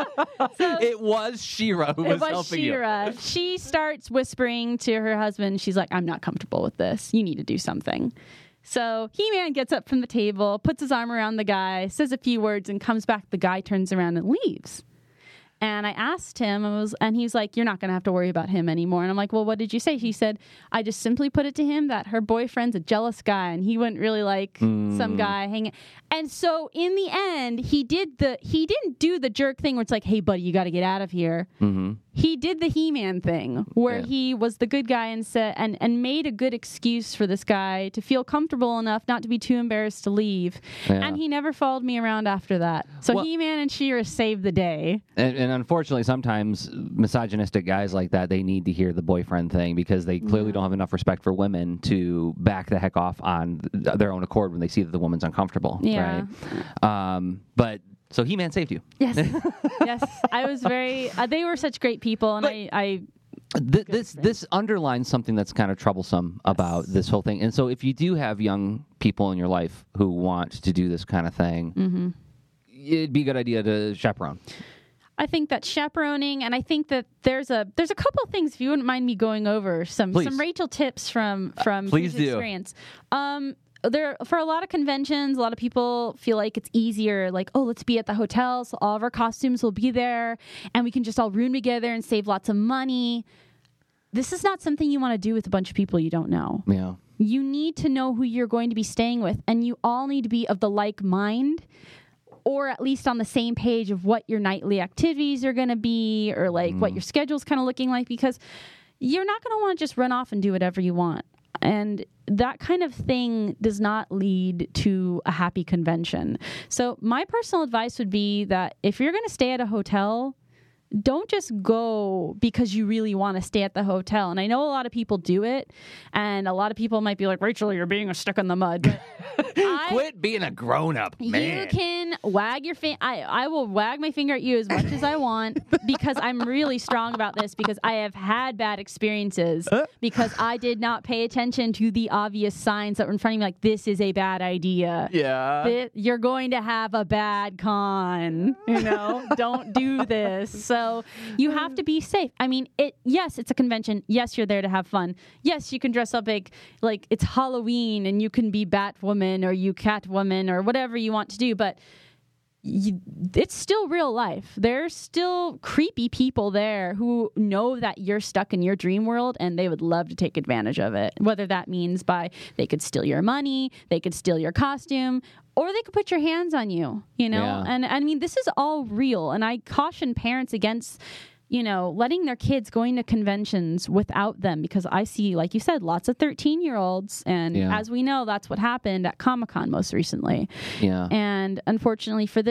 So it was Shira who was helping Shira. You. She starts whispering to her husband. She's like, "I'm not comfortable with this. You need to do something." So He-Man gets up from the table, puts his arm around the guy, says a few words, and comes back. The guy turns around and leaves. And I asked him, and he's like, "You're not going to have to worry about him anymore." And I'm like, "Well, what did you say?" He said, "I just simply put it to him that her boyfriend's a jealous guy, and he wouldn't really like some guy hanging." And so in the end, he didn't do the jerk thing where it's like, "Hey, buddy, you got to get out of here." Mm-hmm. He did the He-Man thing where he was the good guy and said and made a good excuse for this guy to feel comfortable enough not to be too embarrassed to leave. Yeah. And he never followed me around after that. So He-Man and She-Ra saved the day. And unfortunately, sometimes misogynistic guys like that, they need to hear the boyfriend thing because they clearly don't have enough respect for women to back the heck off on their own accord when they see that the woman's uncomfortable. Yeah. Right? So He-Man saved you. Yes. Yes. I was very, they were such great people. And This underlines something that's kind of troublesome about this whole thing. And so if you do have young people in your life who want to do this kind of thing, it'd be a good idea to chaperone. I think that chaperoning, and I think that there's a couple of things, if you wouldn't mind me going over some Rachel tips from Please his experience. There, for a lot of conventions, a lot of people feel like it's easier, like, oh, let's be at the hotel, so all of our costumes will be there, and we can just all room together and save lots of money. This is not something you want to do with a bunch of people you don't know. Yeah. You need to know who you're going to be staying with, and you all need to be of the like mind, or at least on the same page of what your nightly activities are going to be, or what your schedule's kind of looking like, because you're not going to want to just run off and do whatever you want. And that kind of thing does not lead to a happy convention. So my personal advice would be that if you're going to stay at a hotel, don't just go because you really want to stay at the hotel. And I know a lot of people do it, and a lot of people might be like, "Rachel, you're being a stick in the mud." Quit being a grown-up, man. You can wag your finger. I will wag my finger at you as much as I want because I'm really strong about this, because I have had bad experiences because I did not pay attention to the obvious signs that were in front of me, like, this is a bad idea. Yeah. You're going to have a bad con. Don't do this. So you have to be safe. I mean, yes, it's a convention. Yes, you're there to have fun. Yes, you can dress up like it's Halloween and you can be Batwoman or you Catwoman or whatever you want to do, but it's still real life. There's still creepy people there who know that you're stuck in your dream world and they would love to take advantage of it. Whether that means they could steal your money, they could steal your costume, or they could put your hands on you, Yeah. And I mean, this is all real. And I caution parents against, letting their kids going to conventions without them, because I see, like you said, lots of 13-year-olds. And as we know, that's what happened at Comic-Con most recently. Yeah. And unfortunately for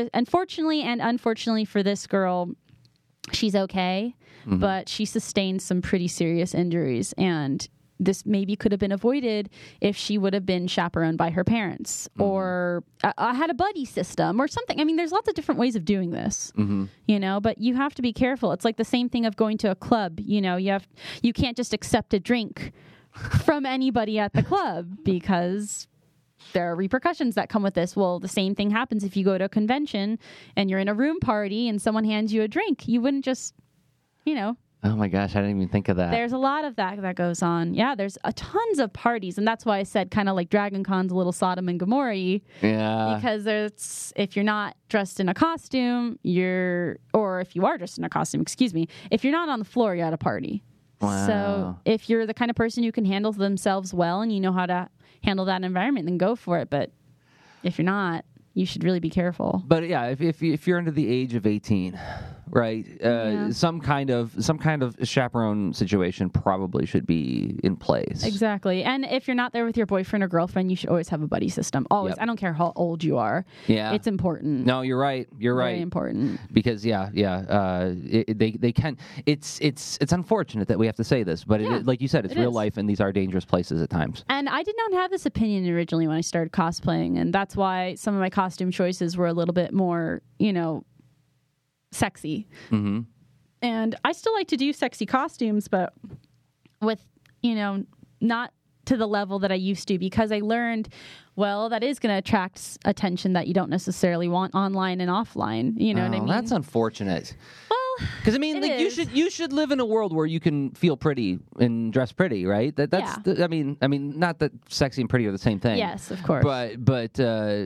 this girl, she's okay, but she sustained some pretty serious injuries. And this maybe could have been avoided if she would have been chaperoned by her parents or had a buddy system or something. I mean, there's lots of different ways of doing this, but you have to be careful. It's like the same thing of going to a club. You can't just accept a drink from anybody at the club because there are repercussions that come with this. Well, the same thing happens if you go to a convention and you're in a room party and someone hands you a drink. You wouldn't just, Oh my gosh, I didn't even think of that. There's a lot of that goes on. Yeah, there's tons of parties, and that's why I said kind of like Dragon Con's a little Sodom and Gomorrah. Yeah. Because if you're not dressed in a costume, or if you are dressed in a costume, if you're not on the floor, you're at a party. Wow. So if you're the kind of person who can handle themselves well and you know how to handle that environment, then go for it. But if you're not, you should really be careful. But yeah, if you're under the age of 18, right, some kind of chaperone situation probably should be in place. Exactly. And if you're not there with your boyfriend or girlfriend, you should always have a buddy system. Always. Yep. I don't care how old you are. Yeah, it's important. No, you're right. You're right. Very important. Because they can. It's unfortunate that we have to say this, but like you said, it's real life, and these are dangerous places at times. And I did not have this opinion originally when I started cosplaying, and that's why some of my costume choices were a little bit more, sexy. Mm-hmm. And I still like to do sexy costumes, but with, not to the level that I used to, because I learned, well, that is going to attract attention that you don't necessarily want online and offline. You know what I mean? That's unfortunate. Well, because you should live in a world where you can feel pretty and dress pretty, right? I mean, not that sexy and pretty are the same thing. Yes, of course. But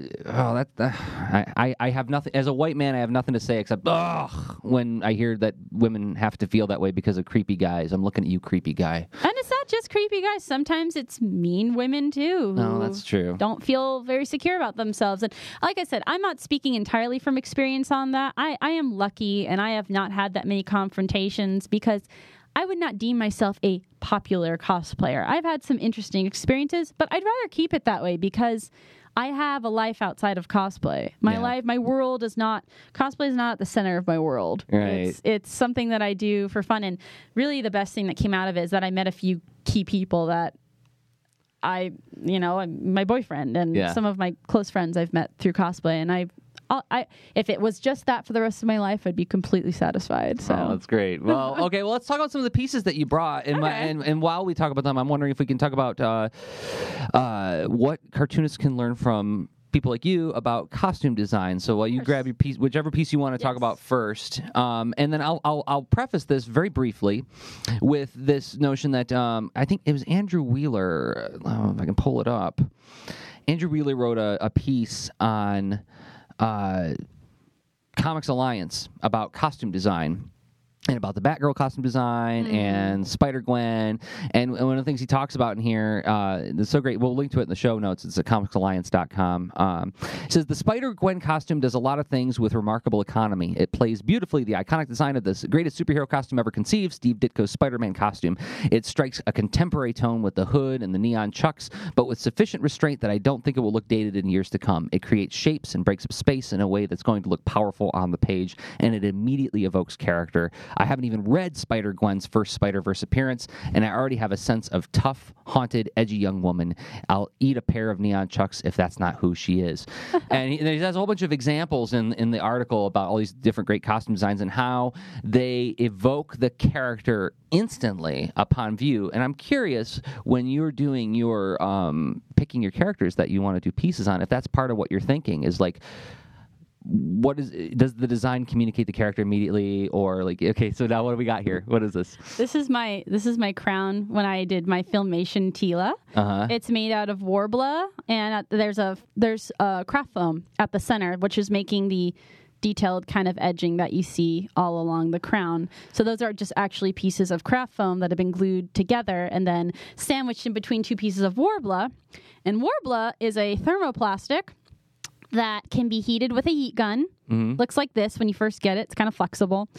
I have nothing as a white man. I have nothing to say except when I hear that women have to feel that way because of creepy guys. I'm looking at you, creepy guy. And it's not just creepy guys. Sometimes it's mean women too. No, that's true. Don't feel very secure about themselves. And like I said, I'm not speaking entirely from experience on that. I am lucky, and I have not had that many confrontations because I would not deem myself a popular cosplayer. I've had some interesting experiences, but I'd rather keep it that way because I have a life outside of cosplay. My world is not, cosplay is not at the center of my world. Right. It's something that I do for fun. And really the best thing that came out of it is that I met a few key people that my boyfriend and some of my close friends I've met through cosplay. And if it was just that for the rest of my life, I'd be completely satisfied. So that's great. Well, okay. Well, let's talk about some of the pieces that you brought. And while we talk about them, I'm wondering if we can talk about what cartoonists can learn from people like you about costume design. So while you grab your piece, whichever piece you want to talk about first, and then I'll preface this very briefly with this notion that I think it was Andrew Wheeler. If I can pull it up, Andrew Wheeler wrote a piece on Comics Alliance about costume design. And about the Batgirl costume design and Spider-Gwen. And one of the things he talks about in here, it's so great. We'll link to it in the show notes. It's at comicsalliance.com. It says, the Spider-Gwen costume does a lot of things with remarkable economy. It plays beautifully the iconic design of this greatest superhero costume ever conceived, Steve Ditko's Spider-Man costume. It strikes a contemporary tone with the hood and the neon chucks, but with sufficient restraint that I don't think it will look dated in years to come. It creates shapes and breaks up space in a way that's going to look powerful on the page, and it immediately evokes character. I haven't even read Spider-Gwen's first Spider-Verse appearance, and I already have a sense of tough, haunted, edgy young woman. I'll eat a pair of neon chucks if that's not who she is. And he has a whole bunch of examples in the article about all these different great costume designs and how they evoke the character instantly upon view. And I'm curious, when you're doing your picking your characters that you want to do pieces on, if that's part of what you're thinking, is like, does the design communicate the character immediately, or like, okay, so now what do we got here? What is this? This is my crown when I did my Filmation Tila. It's made out of Warbler, and there's a craft foam at the center, which is making the detailed kind of edging that you see all along the crown. So those are just actually pieces of craft foam that have been glued together and then sandwiched in between two pieces of Warbler. And Warbler is a thermoplastic that can be heated with a heat gun. Looks like this when you first get it. It's kind of flexible.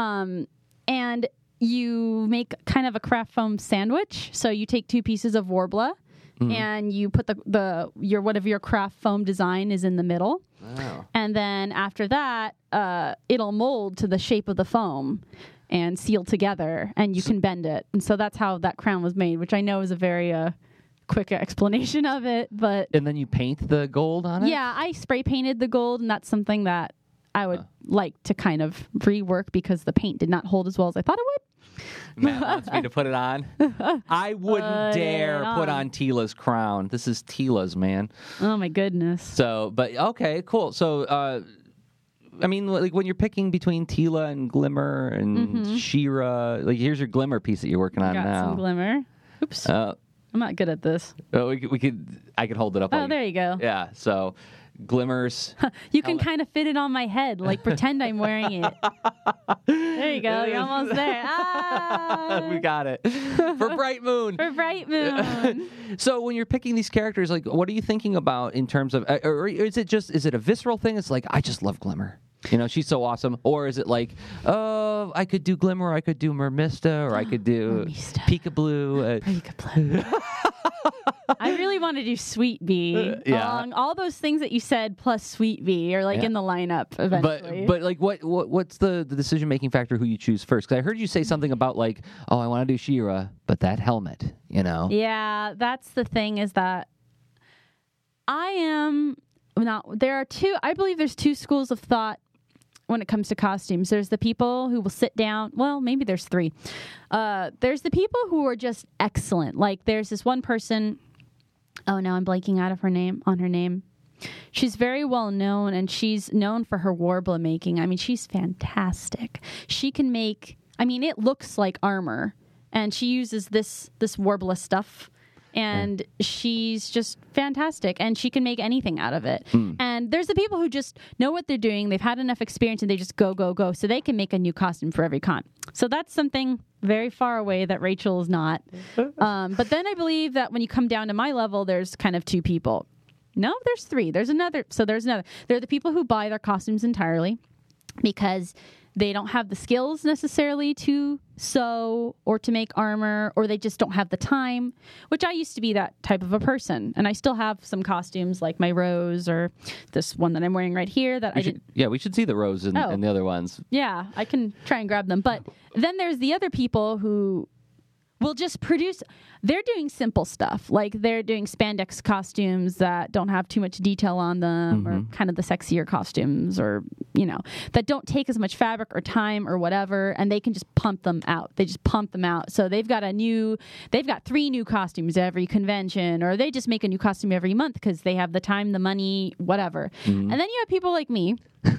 And you make kind of a craft foam sandwich. So you take two pieces of Warbler and you put your whatever your craft foam design is in the middle. Wow. And then after that, it'll mold to the shape of the foam and seal together, and you can bend it. And so that's how that crown was made, which I know is a very quick explanation of it, but and then you paint the gold on it? Yeah, I spray painted the gold, and that's something that I would like to kind of rework because the paint did not hold as well as I thought it would. Matt wants me to put it on. I wouldn't dare put on Tila's crown. This is Tila's, man. Oh my goodness. So, but okay, cool. So, I mean, like when you're picking between Tila and Glimmer and She-Ra, like here's your Glimmer piece that you're working on now. Got some Glimmer. Oops. I'm not good at this. I could hold it up. Oh, there you go. Yeah. So, Glimmers. You can kind of fit it on my head, like pretend I'm wearing it. There you go. You're almost there. Ah! We got it. For Bright Moon. For Bright Moon. So when you're picking these characters, like, what are you thinking about in terms of, or is it a visceral thing? It's like, I just love Glimmer. You know, she's so awesome. Or is it like, oh, I could do Glimmer, or I could do Mermista, or I could do Peekaboo. Peekaboo. I really want to do Sweet Bee. Yeah. All those things that you said plus Sweet Bee are like in the lineup eventually. But like, what's the decision-making factor who you choose first? Because I heard you say something about like, oh, I want to do She-Ra, but that helmet, you know? Yeah, that's the thing is that I believe there's two schools of thought when it comes to costumes. There's the people who will sit down. Well, maybe there's three. There's the people who are just excellent. Like there's this one person. Oh, now I'm blanking out of her name. She's very well known, and she's known for her Warbler making. I mean, she's fantastic. She can make. I mean, it looks like armor, and she uses this Warbler stuff. And she's just fantastic, and she can make anything out of it. And there's the people who just know what they're doing. They've had enough experience, and they just go, so they can make a new costume for every con. So that's something very far away that Rachel is not. But then I believe that when you come down to my level, there's kind of two people. No, there's three. There's another. They're the people who buy their costumes entirely because they don't have the skills necessarily to sew or to make armor, or they just don't have the time, which I used to be that type of a person. And I still have some costumes like my Rose or this one that I'm wearing right here that we should see the Rose and the other ones. Yeah, I can try and grab them. But then there's the other people who will just produce. They're doing simple stuff. Like they're doing spandex costumes that don't have too much detail on them, or kind of the sexier costumes, or, you know, that don't take as much fabric or time or whatever, and they can just pump them out. They just pump them out. So they've got 3 new costumes every convention, or they just make a new costume every month because they have the time, the money, whatever. And then you have people like me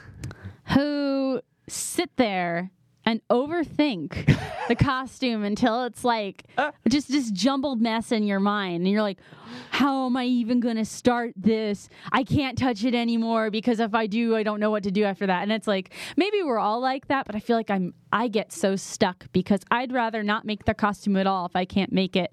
who sit there and overthink the costume until it's like just this jumbled mess in your mind. And you're like, how am I even going to start this? I can't touch it anymore because if I do, I don't know what to do after that. And it's like, maybe we're all like that, but I feel like I get so stuck because I'd rather not make the costume at all if I can't make it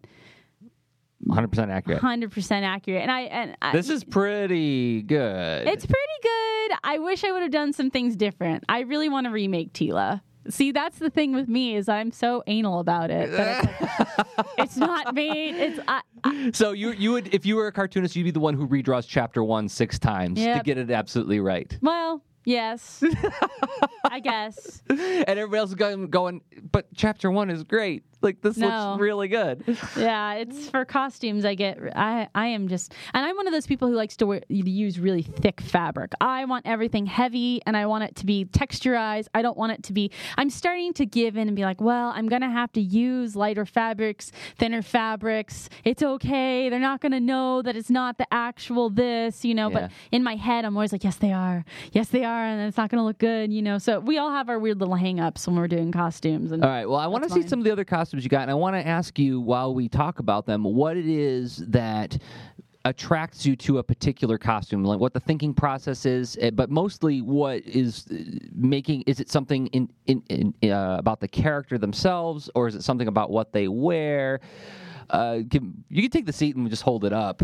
100% accurate. 100% accurate. And this is pretty good. It's pretty good. I wish I would have done some things different. I really want to remake Teela. See, that's the thing with me is I'm so anal about it. That it's not made. So you would, if you were a cartoonist, you'd be the one who redraws chapter 1 6 times to get it absolutely right. Well, yes, I guess. And everybody else is going, but chapter 1 is great. Like, this looks really good. Yeah, it's for costumes. I am just, and I'm one of those people who likes to use really thick fabric. I want everything heavy, and I want it to be texturized. I don't want it to be, I'm starting to give in and be like, well, I'm going to have to use lighter fabrics, thinner fabrics. It's okay. They're not going to know that it's not the actual this, you know, but in my head, I'm always like, yes, they are. Yes, they are. And it's not going to look good, you know? So we all have our weird little hang-ups when we're doing costumes. And all right. Well, I want to see some of the other costumes you got, and I want to ask you while we talk about them what it is that attracts you to a particular costume, like what the thinking process is, but mostly what is making. Is it something in about the character themselves, or is it something about what they wear? You can take the seat and just hold it up,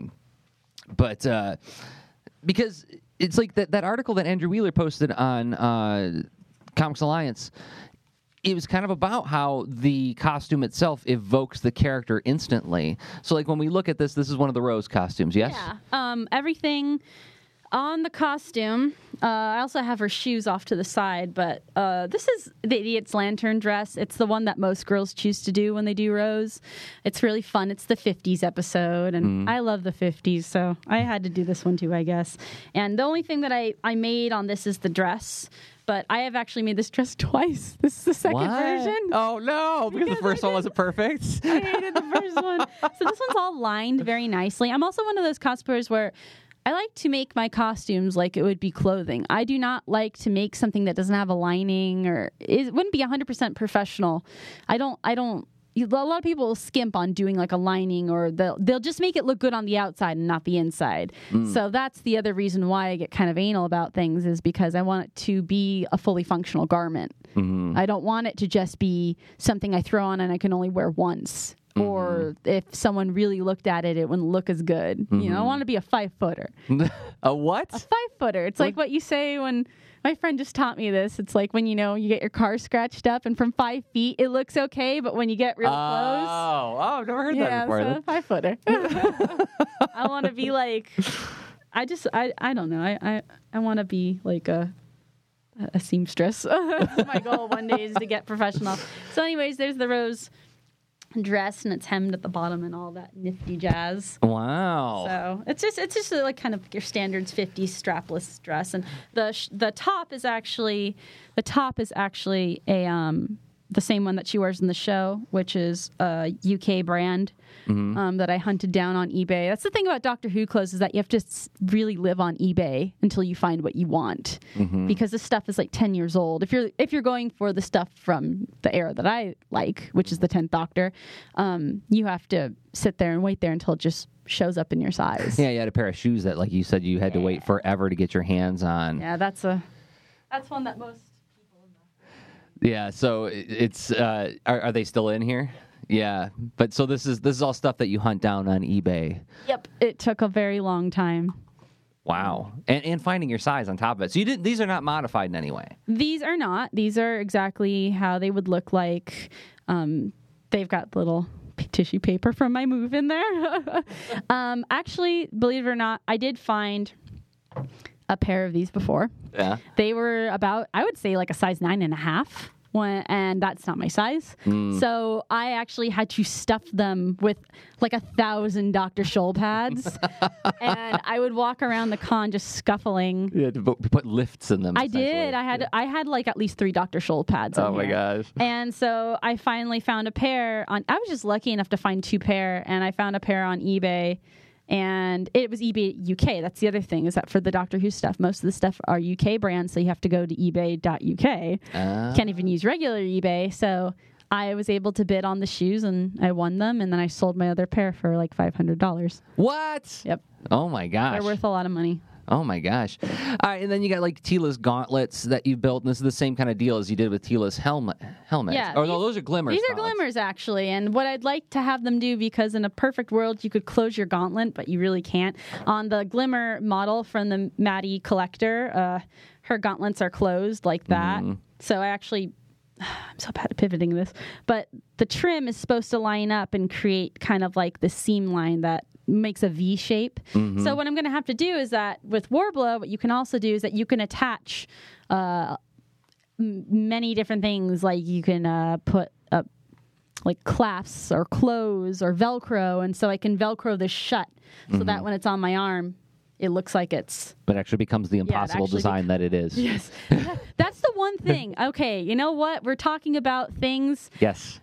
but because it's like that article that Andrew Wheeler posted on Comics Alliance. It was kind of about how the costume itself evokes the character instantly. So, like, when we look at this is one of the Rose costumes, yes? Yeah. Everything on the costume. I also have her shoes off to the side, but this is the Idiot's Lantern dress. It's the one that most girls choose to do when they do Rose. It's really fun. It's the 50s episode, and I love the 50s, so I had to do this one too, I guess. And the only thing that I made on this is the dress. But I have actually made this dress twice. This is the second version. Oh, no, because the first one wasn't perfect. I hated the first one. So this one's all lined very nicely. I'm also one of those cosplayers where I like to make my costumes like it would be clothing. I do not like to make something that doesn't have a lining or it wouldn't be 100% professional. I don't a lot of people will skimp on doing like a lining, or they'll just make it look good on the outside and not the inside. So that's the other reason why I get kind of anal about things, is because I want it to be a fully functional garment. I don't want it to just be something I throw on and I can only wear once. Or if someone really looked at it, it wouldn't look as good. You know, I want to be a 5-footer. A what? A 5-footer. It's like what you say when my friend just taught me this. It's like when, you know, you get your car scratched up and from 5 feet it looks okay, but when you get real close. Oh, I've never heard that before. So 5-footer. I want to be like, I don't know. I want to be like a seamstress. That's my goal one day, is to get professional. So anyways, there's the rose dress, and it's hemmed at the bottom and all that nifty jazz. Wow. So it's just like kind of your standards 50s strapless dress, and the top is actually a the same one that she wears in the show, which is a UK brand that I hunted down on eBay. That's the thing about Doctor Who clothes, is that you have to really live on eBay until you find what you want, because this stuff is like 10 years old. If you're going for the stuff from the era that I like, which is the 10th Doctor, you have to sit there and wait there until it just shows up in your size. Yeah, you had a pair of shoes that, like you said, you had to wait forever to get your hands on. Yeah, that's one that most. Yeah, so it's are they still in here? Yeah, but so this is all stuff that you hunt down on eBay. Yep, it took a very long time. Wow, and finding your size on top of it. So these are not modified in any way. These are not. These are exactly how they would look like. They've got little tissue paper from my move in there. Actually, believe it or not, I did find a pair of these before. Yeah. They were about, I would say, like a size 9.5. And that's not my size. So I actually had to stuff them with like 1,000 Dr. Scholl pads. And I would walk around the con just scuffling. You had to put lifts in them. I did. I had like at least 3 Dr. Scholl pads. Oh my gosh. And so I finally found a pair I was just lucky enough to find 2 pair, and I found a pair on eBay. And it was eBay UK. That's the other thing, is that for the Doctor Who stuff, most of the stuff are UK brands, so you have to go to ebay.uk. Can't even use regular eBay. So I was able to bid on the shoes, and I won them, and then I sold my other pair for like $500. What? Yep. Oh my gosh. They're worth a lot of money. Oh my gosh. All right, and then you got like Tila's gauntlets that you built, and this is the same kind of deal as you did with Tila's helmet. Yeah. Oh, no, those are glimmers. These are glimmers, actually. And what I'd like to have them do, because in a perfect world, you could close your gauntlet, but you really can't. On the glimmer model from the Maddie collector, her gauntlets are closed like that. So I actually... I'm so bad at pivoting this. But the trim is supposed to line up and create kind of like the seam line that makes a V shape. So what I'm going to have to do is that with Warbler, what you can also do is that you can attach many different things. Like you can put up like clasps or close or Velcro. And so I can Velcro this shut so that when it's on my arm, it looks like it's... But it actually becomes the impossible design that it is. Yes. That's the one thing. Okay, you know what? We're talking about things... Yes.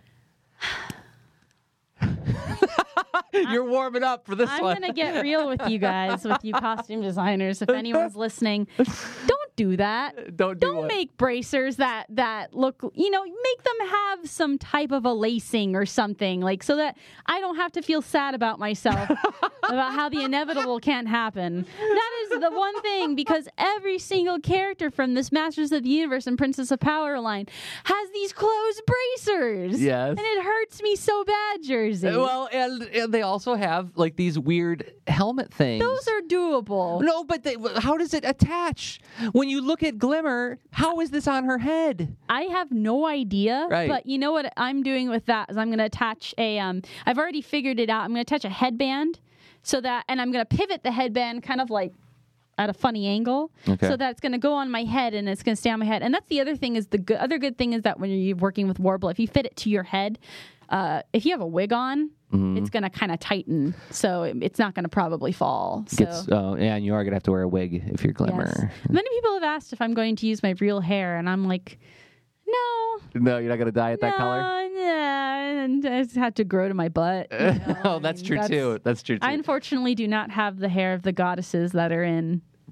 You're warming up for this one. I'm going to get real with you guys, with you costume designers. If anyone's listening, don't do that. Don't make bracers that look, make them have some type of a lacing or something, like, so that I don't have to feel sad about myself about how the inevitable can't happen. That is the one thing, because every single character from this Masters of the Universe and Princess of Power line has these closed bracers. Yes. And it hurts me so bad, Jersey. Well, and they also have like these weird helmet things. Those are doable. No, but how does it attach? When you look at Glimmer, how is this on her head? I have no idea. Right. But you know what I'm doing with that is I'm going to attach I've already figured it out. I'm going to attach a headband and I'm going to pivot the headband kind of like at a funny angle, so that it's going to go on my head and it's going to stay on my head. And that's the other thing, is other good thing is that when you're working with Warbler, if you fit it to your head, if you have a wig on, it's going to kind of tighten, so it's not going to probably fall. And you are going to have to wear a wig if you're Glimmer. Yes. Many people have asked if I'm going to use my real hair, and I'm like, no, you're not going to dye it that color? Yeah, and I just have to grow to my butt. That's true too. That's true too. I unfortunately do not have the hair of the goddesses that are in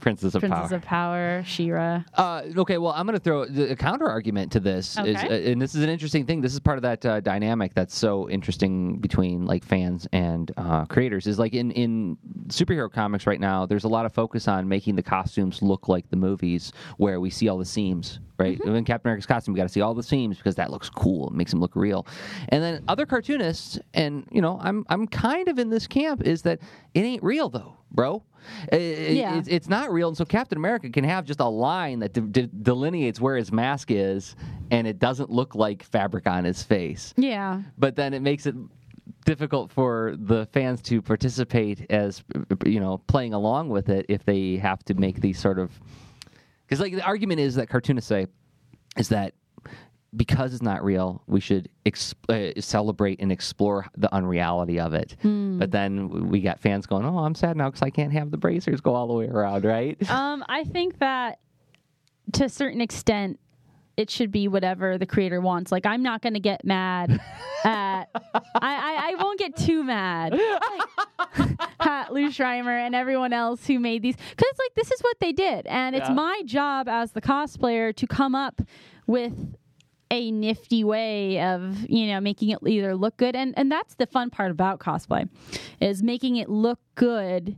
Princess of Power, She-Ra. Okay, well, I'm going to throw a counter argument to this, Okay. and this is an interesting thing. This is part of that dynamic that's so interesting between like fans and creators. Is like in superhero comics right now, there's a lot of focus on making the costumes look like the movies, where we see all the seams. Right, in Captain America's costume, we got to see all the seams because that looks cool. It makes him look real. And then other cartoonists, and I'm kind of in this camp, is that it ain't real though, bro. It's not real, and so Captain America can have just a line that delineates where his mask is, and it doesn't look like fabric on his face. Yeah. But then it makes it difficult for the fans to participate as playing along with it if they have to make these sort of. Because like the argument is that cartoonists say is that because it's not real, we should celebrate and explore the unreality of it. But then we got fans going, "Oh, I'm sad now because I can't have the bracers go all the way around." Right? I think that to a certain extent, it should be whatever the creator wants. Like, I'm not going to get mad at... I won't get too mad at Lou Schreiber and everyone else who made these. Because, like, this is what they did. And it's my job as the cosplayer to come up with a nifty way of, making it either look good. And that's the fun part about cosplay, is making it look good,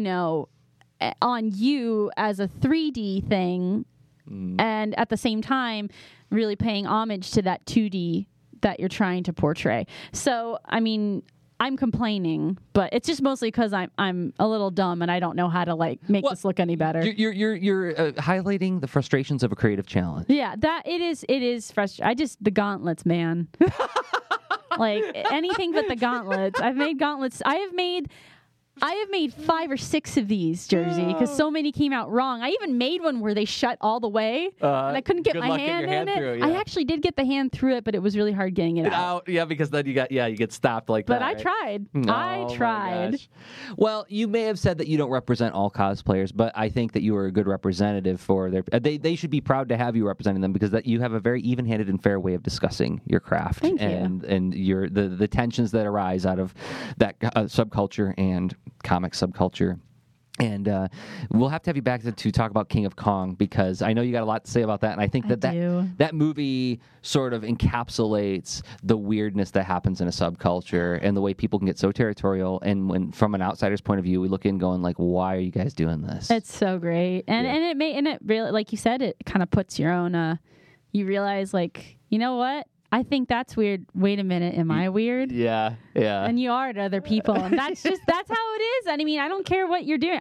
on you as a 3D thing. And at the same time, really paying homage to that 2D that you're trying to portray. So, I mean, I'm complaining, but it's just mostly because I'm a little dumb and I don't know how to make this look any better. You're highlighting the frustrations of a creative challenge. Yeah, that it is frustrating. The gauntlets, man. Like anything but the gauntlets. I've made gauntlets. I have made 5 or 6 of these, Jersey, because so many came out wrong. I even made one where they shut all the way, and I couldn't get my hand in it. Through, yeah. I actually did get the hand through it, but it was really hard getting it out. Yeah, because then you get stopped like but that. But I tried. I tried. Well, you may have said that you don't represent all cosplayers, but I think that you are a good representative for their. They should be proud to have you representing them because that you have a very even-handed and fair way of discussing your craft. Thank you. And your the tensions that arise out of that subculture and comic subculture. And we'll have to have you back to talk about King of Kong because I know you got a lot to say about that. And I think that movie sort of encapsulates the weirdness that happens in a subculture and the way people can get so territorial. And when, from an outsider's point of view, we look in going like, why are you guys doing this? It's so great. And it really, like you said, it kind of puts your own, you realize like, you know what? I think that's weird. Wait a minute, am I weird? Yeah. And you are to other people, and that's how it is. And I mean, I don't care what you're doing.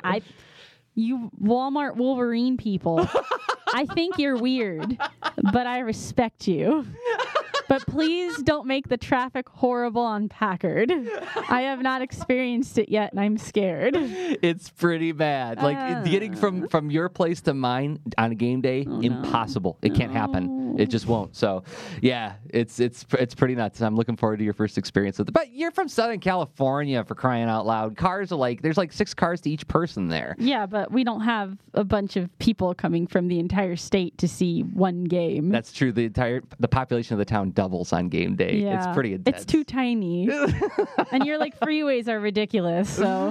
You Walmart Wolverine people, I think you're weird, but I respect you. But please don't make the traffic horrible on Packard. I have not experienced it yet, and I'm scared. It's pretty bad. Like getting from your place to mine on a game day, impossible. It can't happen. It just won't. So, yeah, it's pretty nuts. I'm looking forward to your first experience with it. But you're from Southern California, for crying out loud. Cars are there's 6 cars to each person there. Yeah, but we don't have a bunch of people coming from the entire state to see one game. That's true. The population of the town doubles on game day. Yeah. It's pretty intense. It's too tiny. And your freeways are ridiculous, so.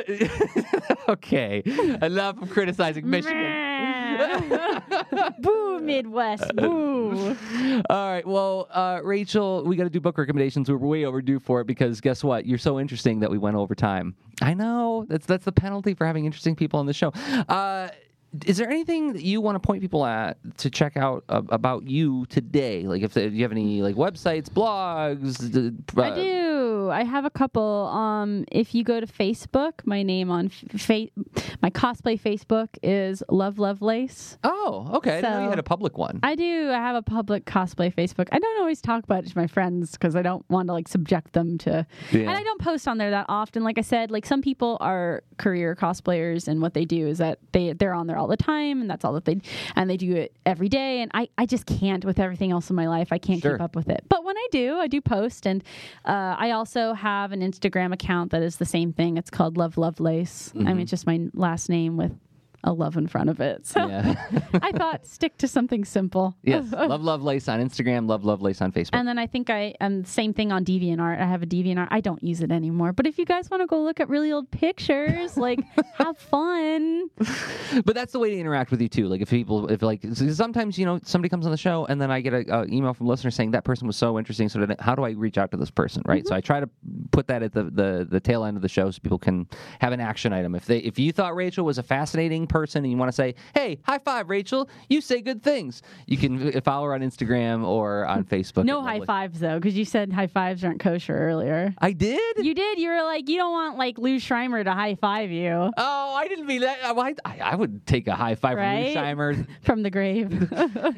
Okay. Enough of criticizing Michigan. Boo, Midwest. Boo. All right. Well, Rachel, we got to do book recommendations. We're way overdue for it because guess what? You're so interesting that we went over time. I know. That's the penalty for having interesting people on the show. Is there anything that you want to point people at to check out about you today? Like, do you have any websites, blogs? I do. I have a couple. If you go to Facebook, my name on my cosplay Facebook is Love Lovelace. Oh, okay. I didn't know you had a public one. I do. I have a public cosplay Facebook. I don't always talk about it to my friends because I don't want to subject them to. Yeah. And I don't post on there that often. Like I said, some people are career cosplayers, and what they do is that they're on there all the time, and that's all that they do it every day. And I just can't with everything else in my life. I can't keep up with it. But when I do post, and I also have an Instagram account that is the same thing. It's called Love Lovelace. Mm-hmm. I mean, it's just my last name with a love in front of it. So I thought stick to something simple. Yes. Love Lace on Instagram. Love Lace on Facebook. And then I think same thing on DeviantArt. I have a DeviantArt. I don't use it anymore. But if you guys want to go look at really old pictures, like have fun. But that's the way to interact with you too. Like sometimes, somebody comes on the show and then I get an email from listeners saying that person was so interesting. So how do I reach out to this person? Right. Mm-hmm. So I try to put that at the tail end of the show so people can have an action item. If you thought Rachel was a fascinating person and you want to say, hey, high five, Rachel, you say good things, you can follow her on Instagram or on Facebook. No high fives though, because you said high fives aren't kosher earlier. I did? You did. You were like, you don't want like Lou Schreimer to high five you. Oh, I didn't mean that. I would take a high five from Lou Schreimer. From the grave.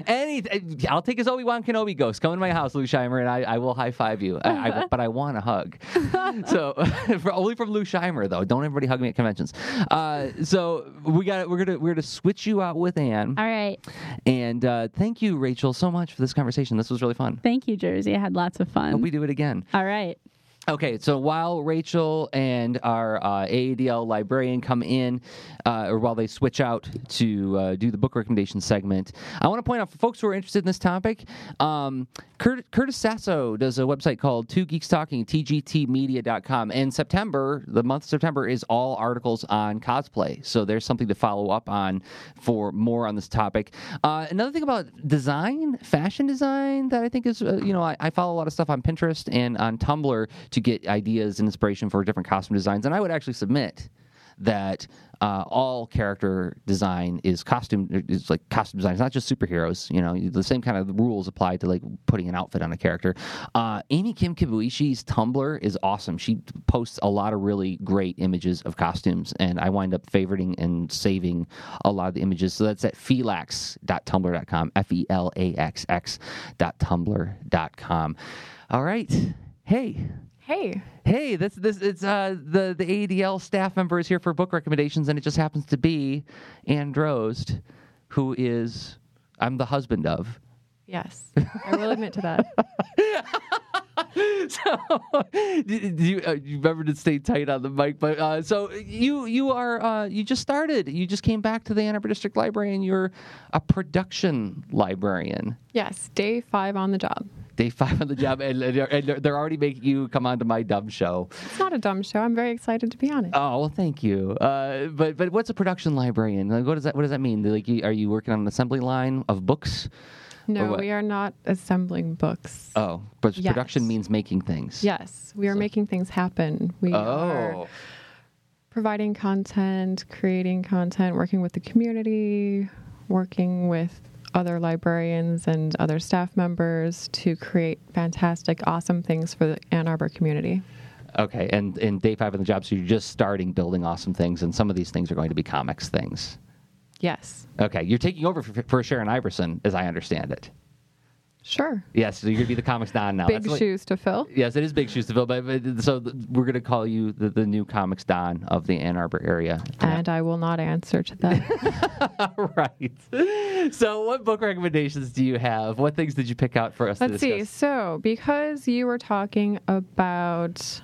I'll take his Obi-Wan Kenobi ghost. Come into my house, Lou Schreimer, and I will high five you. But I want a hug. So only from Lou Schreimer though. Don't everybody hug me at conventions. So we're gonna switch you out with Anne. All right. And thank you, Rachel, so much for this conversation. This was really fun. Thank you, Jersey. I had lots of fun. Hope we do it again. All right. Okay, so while Rachel and our AADL librarian come in, or while they switch out to do the book recommendation segment, I want to point out for folks who are interested in this topic, Curtis Sasso does a website called Two Geeks Talking, tgtmedia.com. And the month of September, is all articles on cosplay. So there's something to follow up on for more on this topic. Another thing about fashion design, that I think is, I follow a lot of stuff on Pinterest and on Tumblr to get ideas and inspiration for different costume designs. And I would actually submit that all character design is like costume design. It's not just superheroes. The same kind of rules apply to like putting an outfit on a character. Amy Kim Kibuishi's Tumblr is awesome. She posts a lot of really great images of costumes, and I wind up favoriting and saving a lot of the images. So that's at felax.tumblr.com, felaxx.tumblr.com. All right. Hey, it's the ADL staff member is here for book recommendations, and it just happens to be Anne Drozd, who I'm the husband of. Yes, I will admit to that. So, you remember to stay tight on the mic, but so you just started. You just came back to the Ann Arbor District Library, and you're a production librarian. Yes, day 5 on the job. Day 5 on the job, and they're already making you come on to my dumb show. It's not a dumb show. I'm very excited to be on it. Oh, well, thank you. But what's a production librarian? Like, what does that mean? Like, are you working on an assembly line of books? No, we are not assembling books. Oh, but production means making things. Yes, we are making things happen. We are providing content, creating content, working with the community, working with other librarians and other staff members to create fantastic, awesome things for the Ann Arbor community. Okay, and in day 5 on the job, so you're just starting building awesome things, and some of these things are going to be comics things. Yes. Okay, you're taking over for Sharon Iverson, as I understand it. Sure. Yes, so you're going to be the comics Don now. Big shoes to fill. Yes, it is big shoes to fill, but so we're going to call you the new comics Don of the Ann Arbor area. And I will not answer to that. Right. So what book recommendations do you have? What things did you pick out for us to discuss? Let's see. So because you were talking about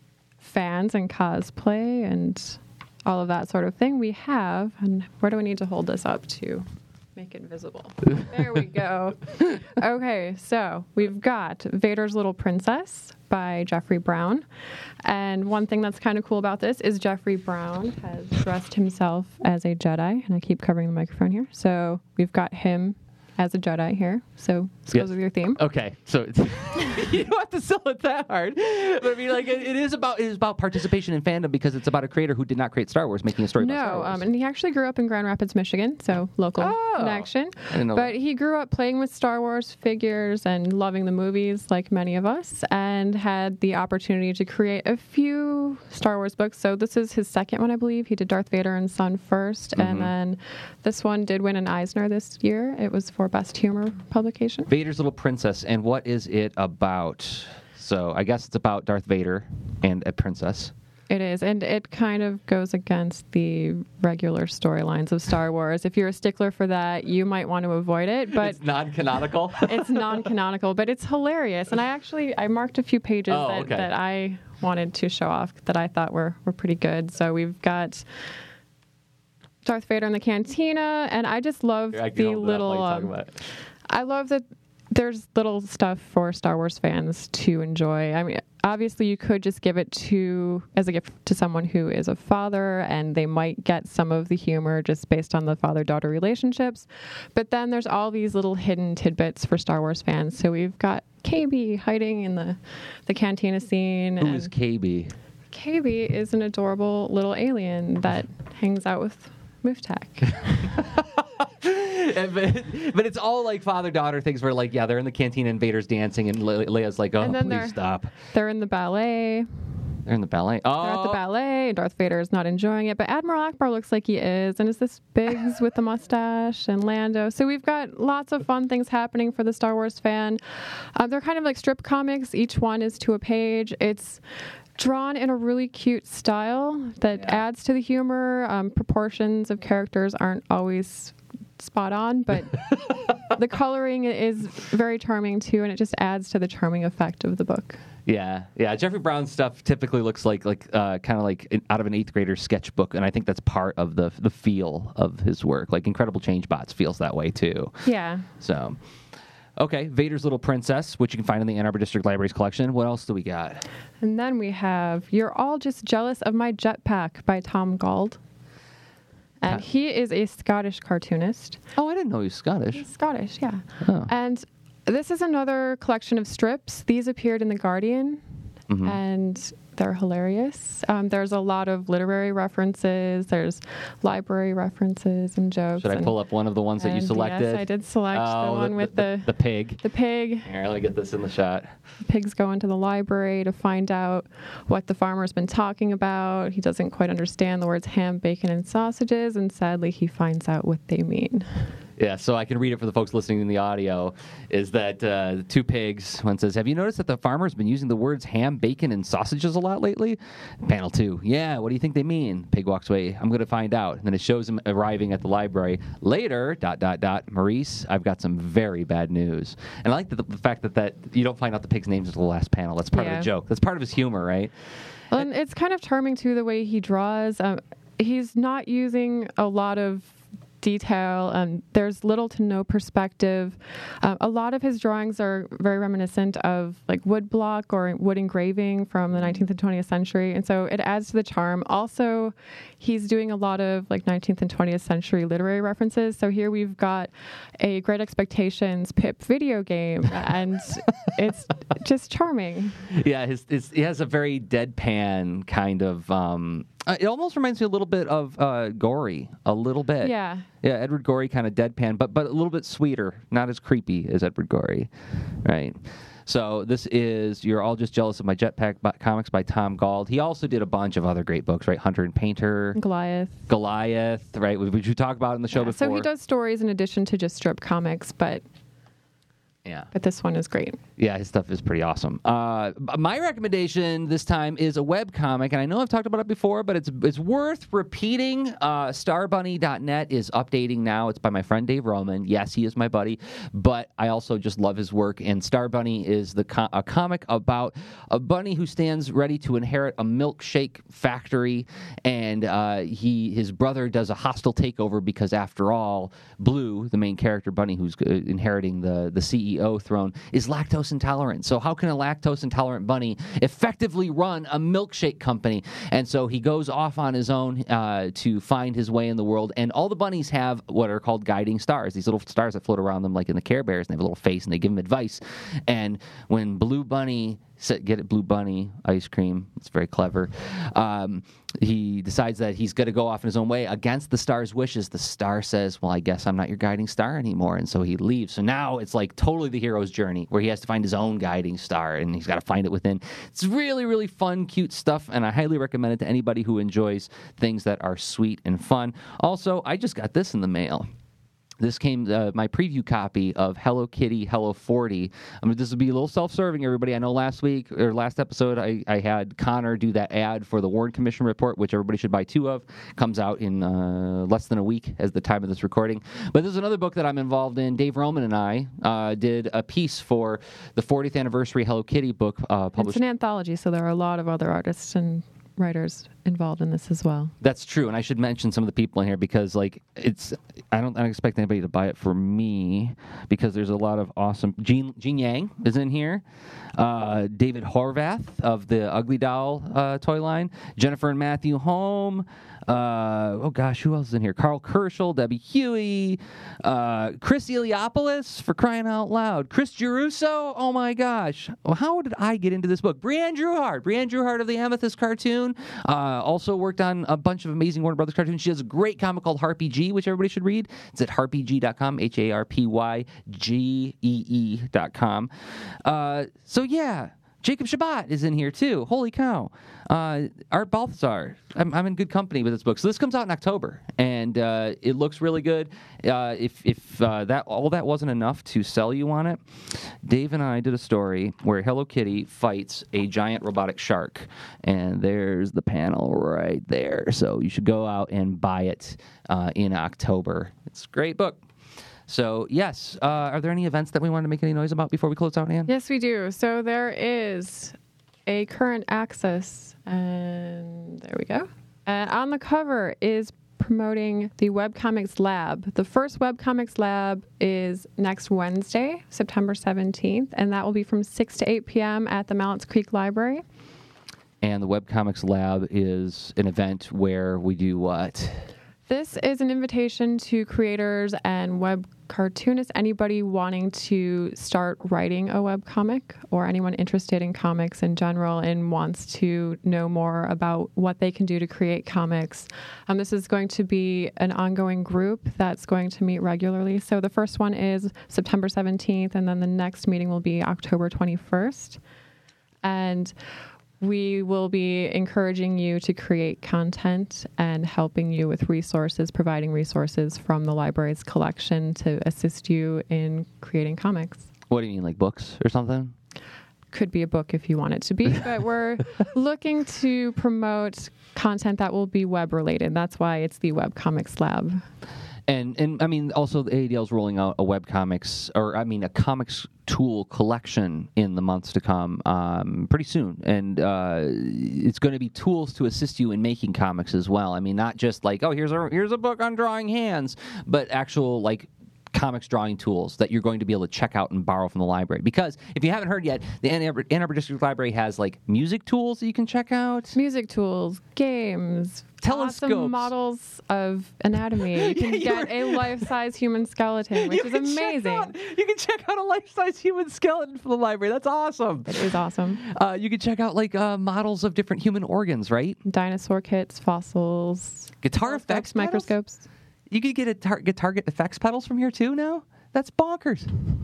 fans and cosplay and all of that sort of thing, we have, and where do we need to hold this up to make it visible? There we go. Okay, so we've got Vader's Little Princess by Jeffrey Brown. And one thing that's kind of cool about this is Jeffrey Brown has dressed himself as a Jedi, and I keep covering the microphone here. So we've got him as a Jedi here. So this goes with your theme. Okay, so you don't have to sell it that hard. But I mean, like, it is about participation in fandom, because it's about a creator who did not create Star Wars making a story about Star Wars. And he actually grew up in Grand Rapids, Michigan, so local connection. I didn't know but he grew up playing with Star Wars figures and loving the movies like many of us, and had the opportunity to create a few Star Wars books. So this is his second one, I believe. He did Darth Vader and Son first, and then this one did win an Eisner this year. It was for Best Humor publication. Vader's Little Princess, and what is it about? So I guess it's about Darth Vader and a princess. It is, and it kind of goes against the regular storylines of Star Wars. If you're a stickler for that, you might want to avoid it. But it's non-canonical? It's non-canonical, but it's hilarious. And I marked a few pages that I wanted to show off that I thought were pretty good. So we've got Darth Vader in the cantina, and I just love I can the hold it up little. while you talk about it. I love that there's little stuff for Star Wars fans to enjoy. I mean, obviously, you could just give it as a gift to someone who is a father, and they might get some of the humor just based on the father-daughter relationships. But then there's all these little hidden tidbits for Star Wars fans. So we've got KB hiding in the cantina scene. Who is KB? KB is an adorable little alien that hangs out with Muftak. But it's all like father-daughter things where, like, yeah, they're in the canteen and Vader's dancing, and Leia's like, oh, And then please stop. They're in the ballet. They're in the ballet. Oh, They're at the ballet, and Darth Vader is not enjoying it, but Admiral Akbar looks like he is, and is this Biggs with the mustache and Lando. So we've got lots of fun things happening for the Star Wars fan. They're kind of like strip comics. Each one is to a page. It's drawn in a really cute style that adds to the humor. Proportions of characters aren't always spot on, but the coloring is very charming too, and it just adds to the charming effect of the book. Yeah. Jeffrey Brown's stuff typically looks like kind of like out of an 8th grader's sketchbook, and I think that's part of the feel of his work. Like Incredible Change Bots feels that way too. Yeah. So, okay, Vader's Little Princess, which you can find in the Ann Arbor District Library's collection. What else do we got? And then we have You're All Just Jealous of My Jetpack by Tom Gauld. And he is a Scottish cartoonist. Oh, I didn't know he was Scottish. He's Scottish, yeah. Oh. And this is another collection of strips. These appeared in The Guardian, and they're hilarious. There's a lot of literary references. There's library references and jokes. Should I pull up one of the ones that you selected? Yes, I did select the one with the pig. The pig. Here, let me get this in the shot. The pigs go into the library to find out what the farmer's been talking about. He doesn't quite understand the words ham, bacon, and sausages, and sadly he finds out what they mean. Yeah, so I can read it for the folks listening in the audio, is that two pigs, one says, have you noticed that the farmer's been using the words ham, bacon, and sausages a lot lately? Panel 2, yeah, what do you think they mean? Pig walks away, I'm going to find out. And then it shows him arriving at the library. Later, ... Maurice, I've got some very bad news. And I like the fact that you don't find out the pig's names until the last panel. That's part of the joke. That's part of his humor, right? Well, and it's kind of charming, too, the way he draws. He's not using a lot of detail. There's little to no perspective. A lot of his drawings are very reminiscent of like wood block or wood engraving from the 19th and 20th century, and so it adds to the charm. Also, he's doing a lot of like 19th and 20th century literary references. So here we've got a Great Expectations Pip video game, and it's just charming. Yeah, he has a very deadpan kind of. It almost reminds me a little bit of Gorey, a little bit. Yeah. Yeah, Edward Gorey kind of deadpan, but a little bit sweeter, not as creepy as Edward Gorey, right? So this is You're All Just Jealous of My Jetpack comics by Tom Gauld. He also did a bunch of other great books, right? Hunter and Painter. Goliath, right? Which we talked about in the show before. So he does stories in addition to just strip comics, but this one is great. Yeah, his stuff is pretty awesome. My recommendation this time is a web comic, and I know I've talked about it before, but it's worth repeating. Starbunny.net is updating now. It's by my friend Dave Roman. Yes, he is my buddy, but I also just love his work. And Star Bunny is a comic about a bunny who stands ready to inherit a milkshake factory, and his brother does a hostile takeover because, after all, Blue, the main character bunny who's inheriting the CEO throne, is lactose intolerant. So how can a lactose intolerant bunny effectively run a milkshake company? And so he goes off on his own to find his way in the world. And all the bunnies have what are called guiding stars, these little stars that float around them like in the Care Bears, and they have a little face and they give him advice. And when Blue Bunny get it, Blue Bunny ice cream, it's very clever, he decides that he's going to go off in his own way against the star's wishes. The star says, well, I guess I'm not your guiding star anymore, and so he leaves. So now it's like totally the hero's journey where he has to find his own guiding star, and he's got to find it within. It's really, really fun, cute stuff, and I highly recommend it to anybody who enjoys things that are sweet and fun. Also, I just got this in the mail. This came, my preview copy of Hello Kitty Hello 40. This will be a little self-serving, everybody. I know last episode, I had Connor do that ad for the Warren Commission report, which everybody should buy 2 of. Comes out in less than a week as the time of this recording. But this is another book that I'm involved in. Dave Roman and I did a piece for the 40th anniversary Hello Kitty book published. It's an anthology, so there are a lot of other artists and writers involved in this as well. That's true, and I should mention some of the people in here because, like, I don't expect anybody to buy it for me because there's a lot of awesome. Gene Yang is in here. David Horvath of the Ugly Doll toy line. Jennifer and Matthew Holm. Oh gosh, who else is in here? Carl Kerschel, Debbie Huey, Chris Eliopoulos, for crying out loud. Chris Geruso. Oh my gosh, well, how did I get into this book? Brianne Druhart of the Amethyst cartoon. Also worked on a bunch of amazing Warner Brothers cartoons. She has a great comic called Harpygee, which everybody should read. It's at harpygee.com, HARPYGEE.com. So yeah, Jacob Shabbat is in here too. Holy cow. Art Balthazar. I'm in good company with this book. So this comes out in October, and it looks really good. If that all that wasn't enough to sell you on it, Dave and I did a story where Hello Kitty fights a giant robotic shark, and there's the panel right there. So you should go out and buy it in October. It's a great book. So, yes, are there any events that we want to make any noise about before we close out, Ann? Yes, we do. So there is a current access, and there we go. And on the cover is promoting the Webcomics Lab. The first Webcomics Lab is next Wednesday, September 17th, and that will be from 6 to 8 p.m. at the Mallets Creek Library. And the Webcomics Lab is an event where we do what? This is an invitation to creators and web cartoonists, anybody wanting to start writing a webcomic or anyone interested in comics in general and wants to know more about what they can do to create comics. This is going to be an ongoing group that's going to meet regularly. So the first one is September 17th, and then the next meeting will be October 21st. And we will be encouraging you to create content and helping you with resources, providing resources from the library's collection to assist you in creating comics. What do you mean, like books or something? Could be a book if you want it to be, but we're looking to promote content that will be web related. That's why it's the Webcomics Lab. And I mean, also the ADL is rolling out a comics tool collection in the months to come, pretty soon. And it's going to be tools to assist you in making comics as well. I mean, not just like, oh, here's a book on drawing hands, but actual like comics drawing tools that you're going to be able to check out and borrow from the library. Because if you haven't heard yet, the Ann Arbor District Library has like music tools that you can check out. Music tools, games, telescopes, awesome models of anatomy. You can get a life-size human skeleton, which is amazing. You can check out a life-size human skeleton from the library. That's awesome. It is awesome. You can check out like models of different human organs, right? Dinosaur kits, fossils, guitar effects, microscopes. You could get a Target effects pedals from here too now? That's bonkers.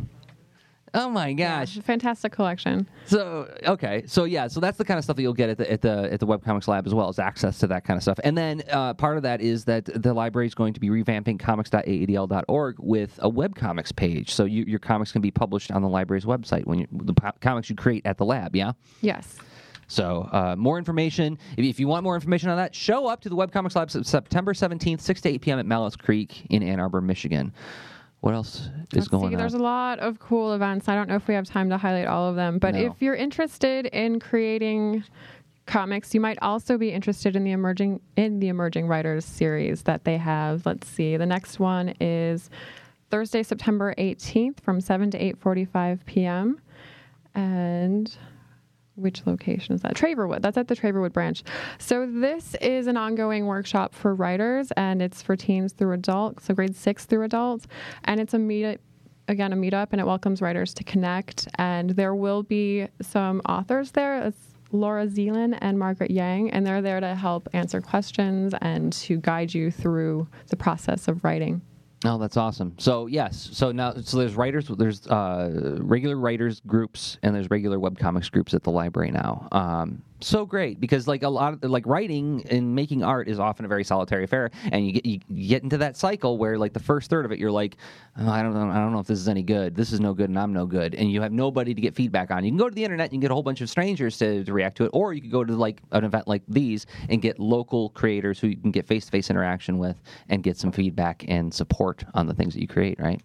Oh my gosh. Yeah, fantastic collection. So that's the kind of stuff that you'll get at the Webcomics Lab as well, as access to that kind of stuff. And then part of that is that the library is going to be revamping comics.aadl.org with a webcomics page. So your comics can be published on the library's website when the comics you create at the lab, yeah? Yes. So more information. If you want more information on that, show up to the Webcomics Lab September 17th, 6 to 8 p.m. at Mallets Creek in Ann Arbor, Michigan. What else is going on? There's a lot of cool events. I don't know if we have time to highlight all of them, but if you're interested in creating comics, you might also be interested in the emerging writers series that they have. Let's see. The next one is Thursday, September 18th from 7 to 8:45 p.m. And which location is that? Traverwood. That's at the Traverwood branch. So this is an ongoing workshop for writers, and it's for teens through adults, so grades 6 through adults. And it's a meetup, and it welcomes writers to connect. And there will be some authors there. It's Laura Zeeland and Margaret Yang, and they're there to help answer questions and to guide you through the process of writing. Oh, that's awesome. So yes, so there's writers, there's regular writers groups, and there's regular webcomics groups at the library now. So great, because like a lot of like writing and making art is often a very solitary affair, and you get into that cycle where like the first third of it you're like, oh, I don't know if this is any good. This is no good, and I'm no good, and you have nobody to get feedback on. You can go to the internet and you can get a whole bunch of strangers to react to it, or you could go to like an event like these and get local creators who you can get face-to-face interaction with and get some feedback and support on the things that you create, right?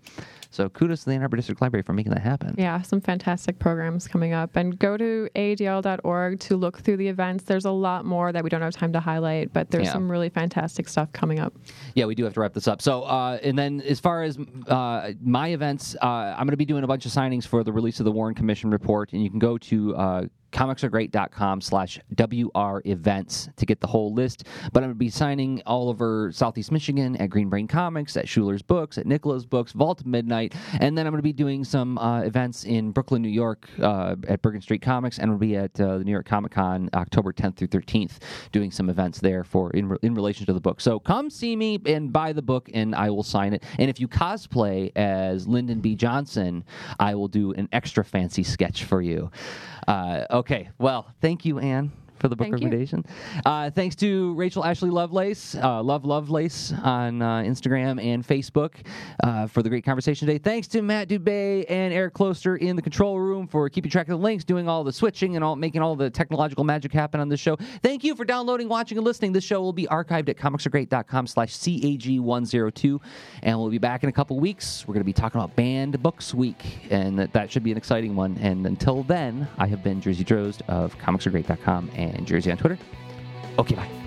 So kudos to the Ann Arbor District Library for making that happen. Yeah, some fantastic programs coming up. And go to ADL.org to look through the events. There's a lot more that we don't have time to highlight, but there's some really fantastic stuff coming up. Yeah, we do have to wrap this up. So, and then as far as my events, I'm going to be doing a bunch of signings for the release of the Warren Commission report, and you can go to comicsaregreat.com/WR events to get the whole list. But I'm going to be signing all over Southeast Michigan at Green Brain Comics, at Schuler's Books, at Nicola's Books, Vault of Midnight, and then I'm going to be doing some events in Brooklyn, New York at Bergen Street Comics, and we'll be at the New York Comic Con October 10th through 13th doing some events there for in relation to the book. So come see me and buy the book, and I will sign it. And if you cosplay as Lyndon B. Johnson, I will do an extra fancy sketch for you. Okay, well, thank you, Anne, for the book recommendation. Thanks to Rachel Ashley Lovelace, Love Lovelace on Instagram and Facebook for the great conversation today. Thanks to Matt Dubay and Eric Closter in the control room for keeping track of the links, doing all the switching and making all the technological magic happen on this show. Thank you for downloading, watching, and listening. This show will be archived at comicsaregreat.com/CAG102, and we'll be back in a couple weeks. We're going to be talking about Banned Books Week, and that should be an exciting one. And until then, I have been Jersey Drozd of comicsaregreat.com and Jersey on Twitter. Okay, bye.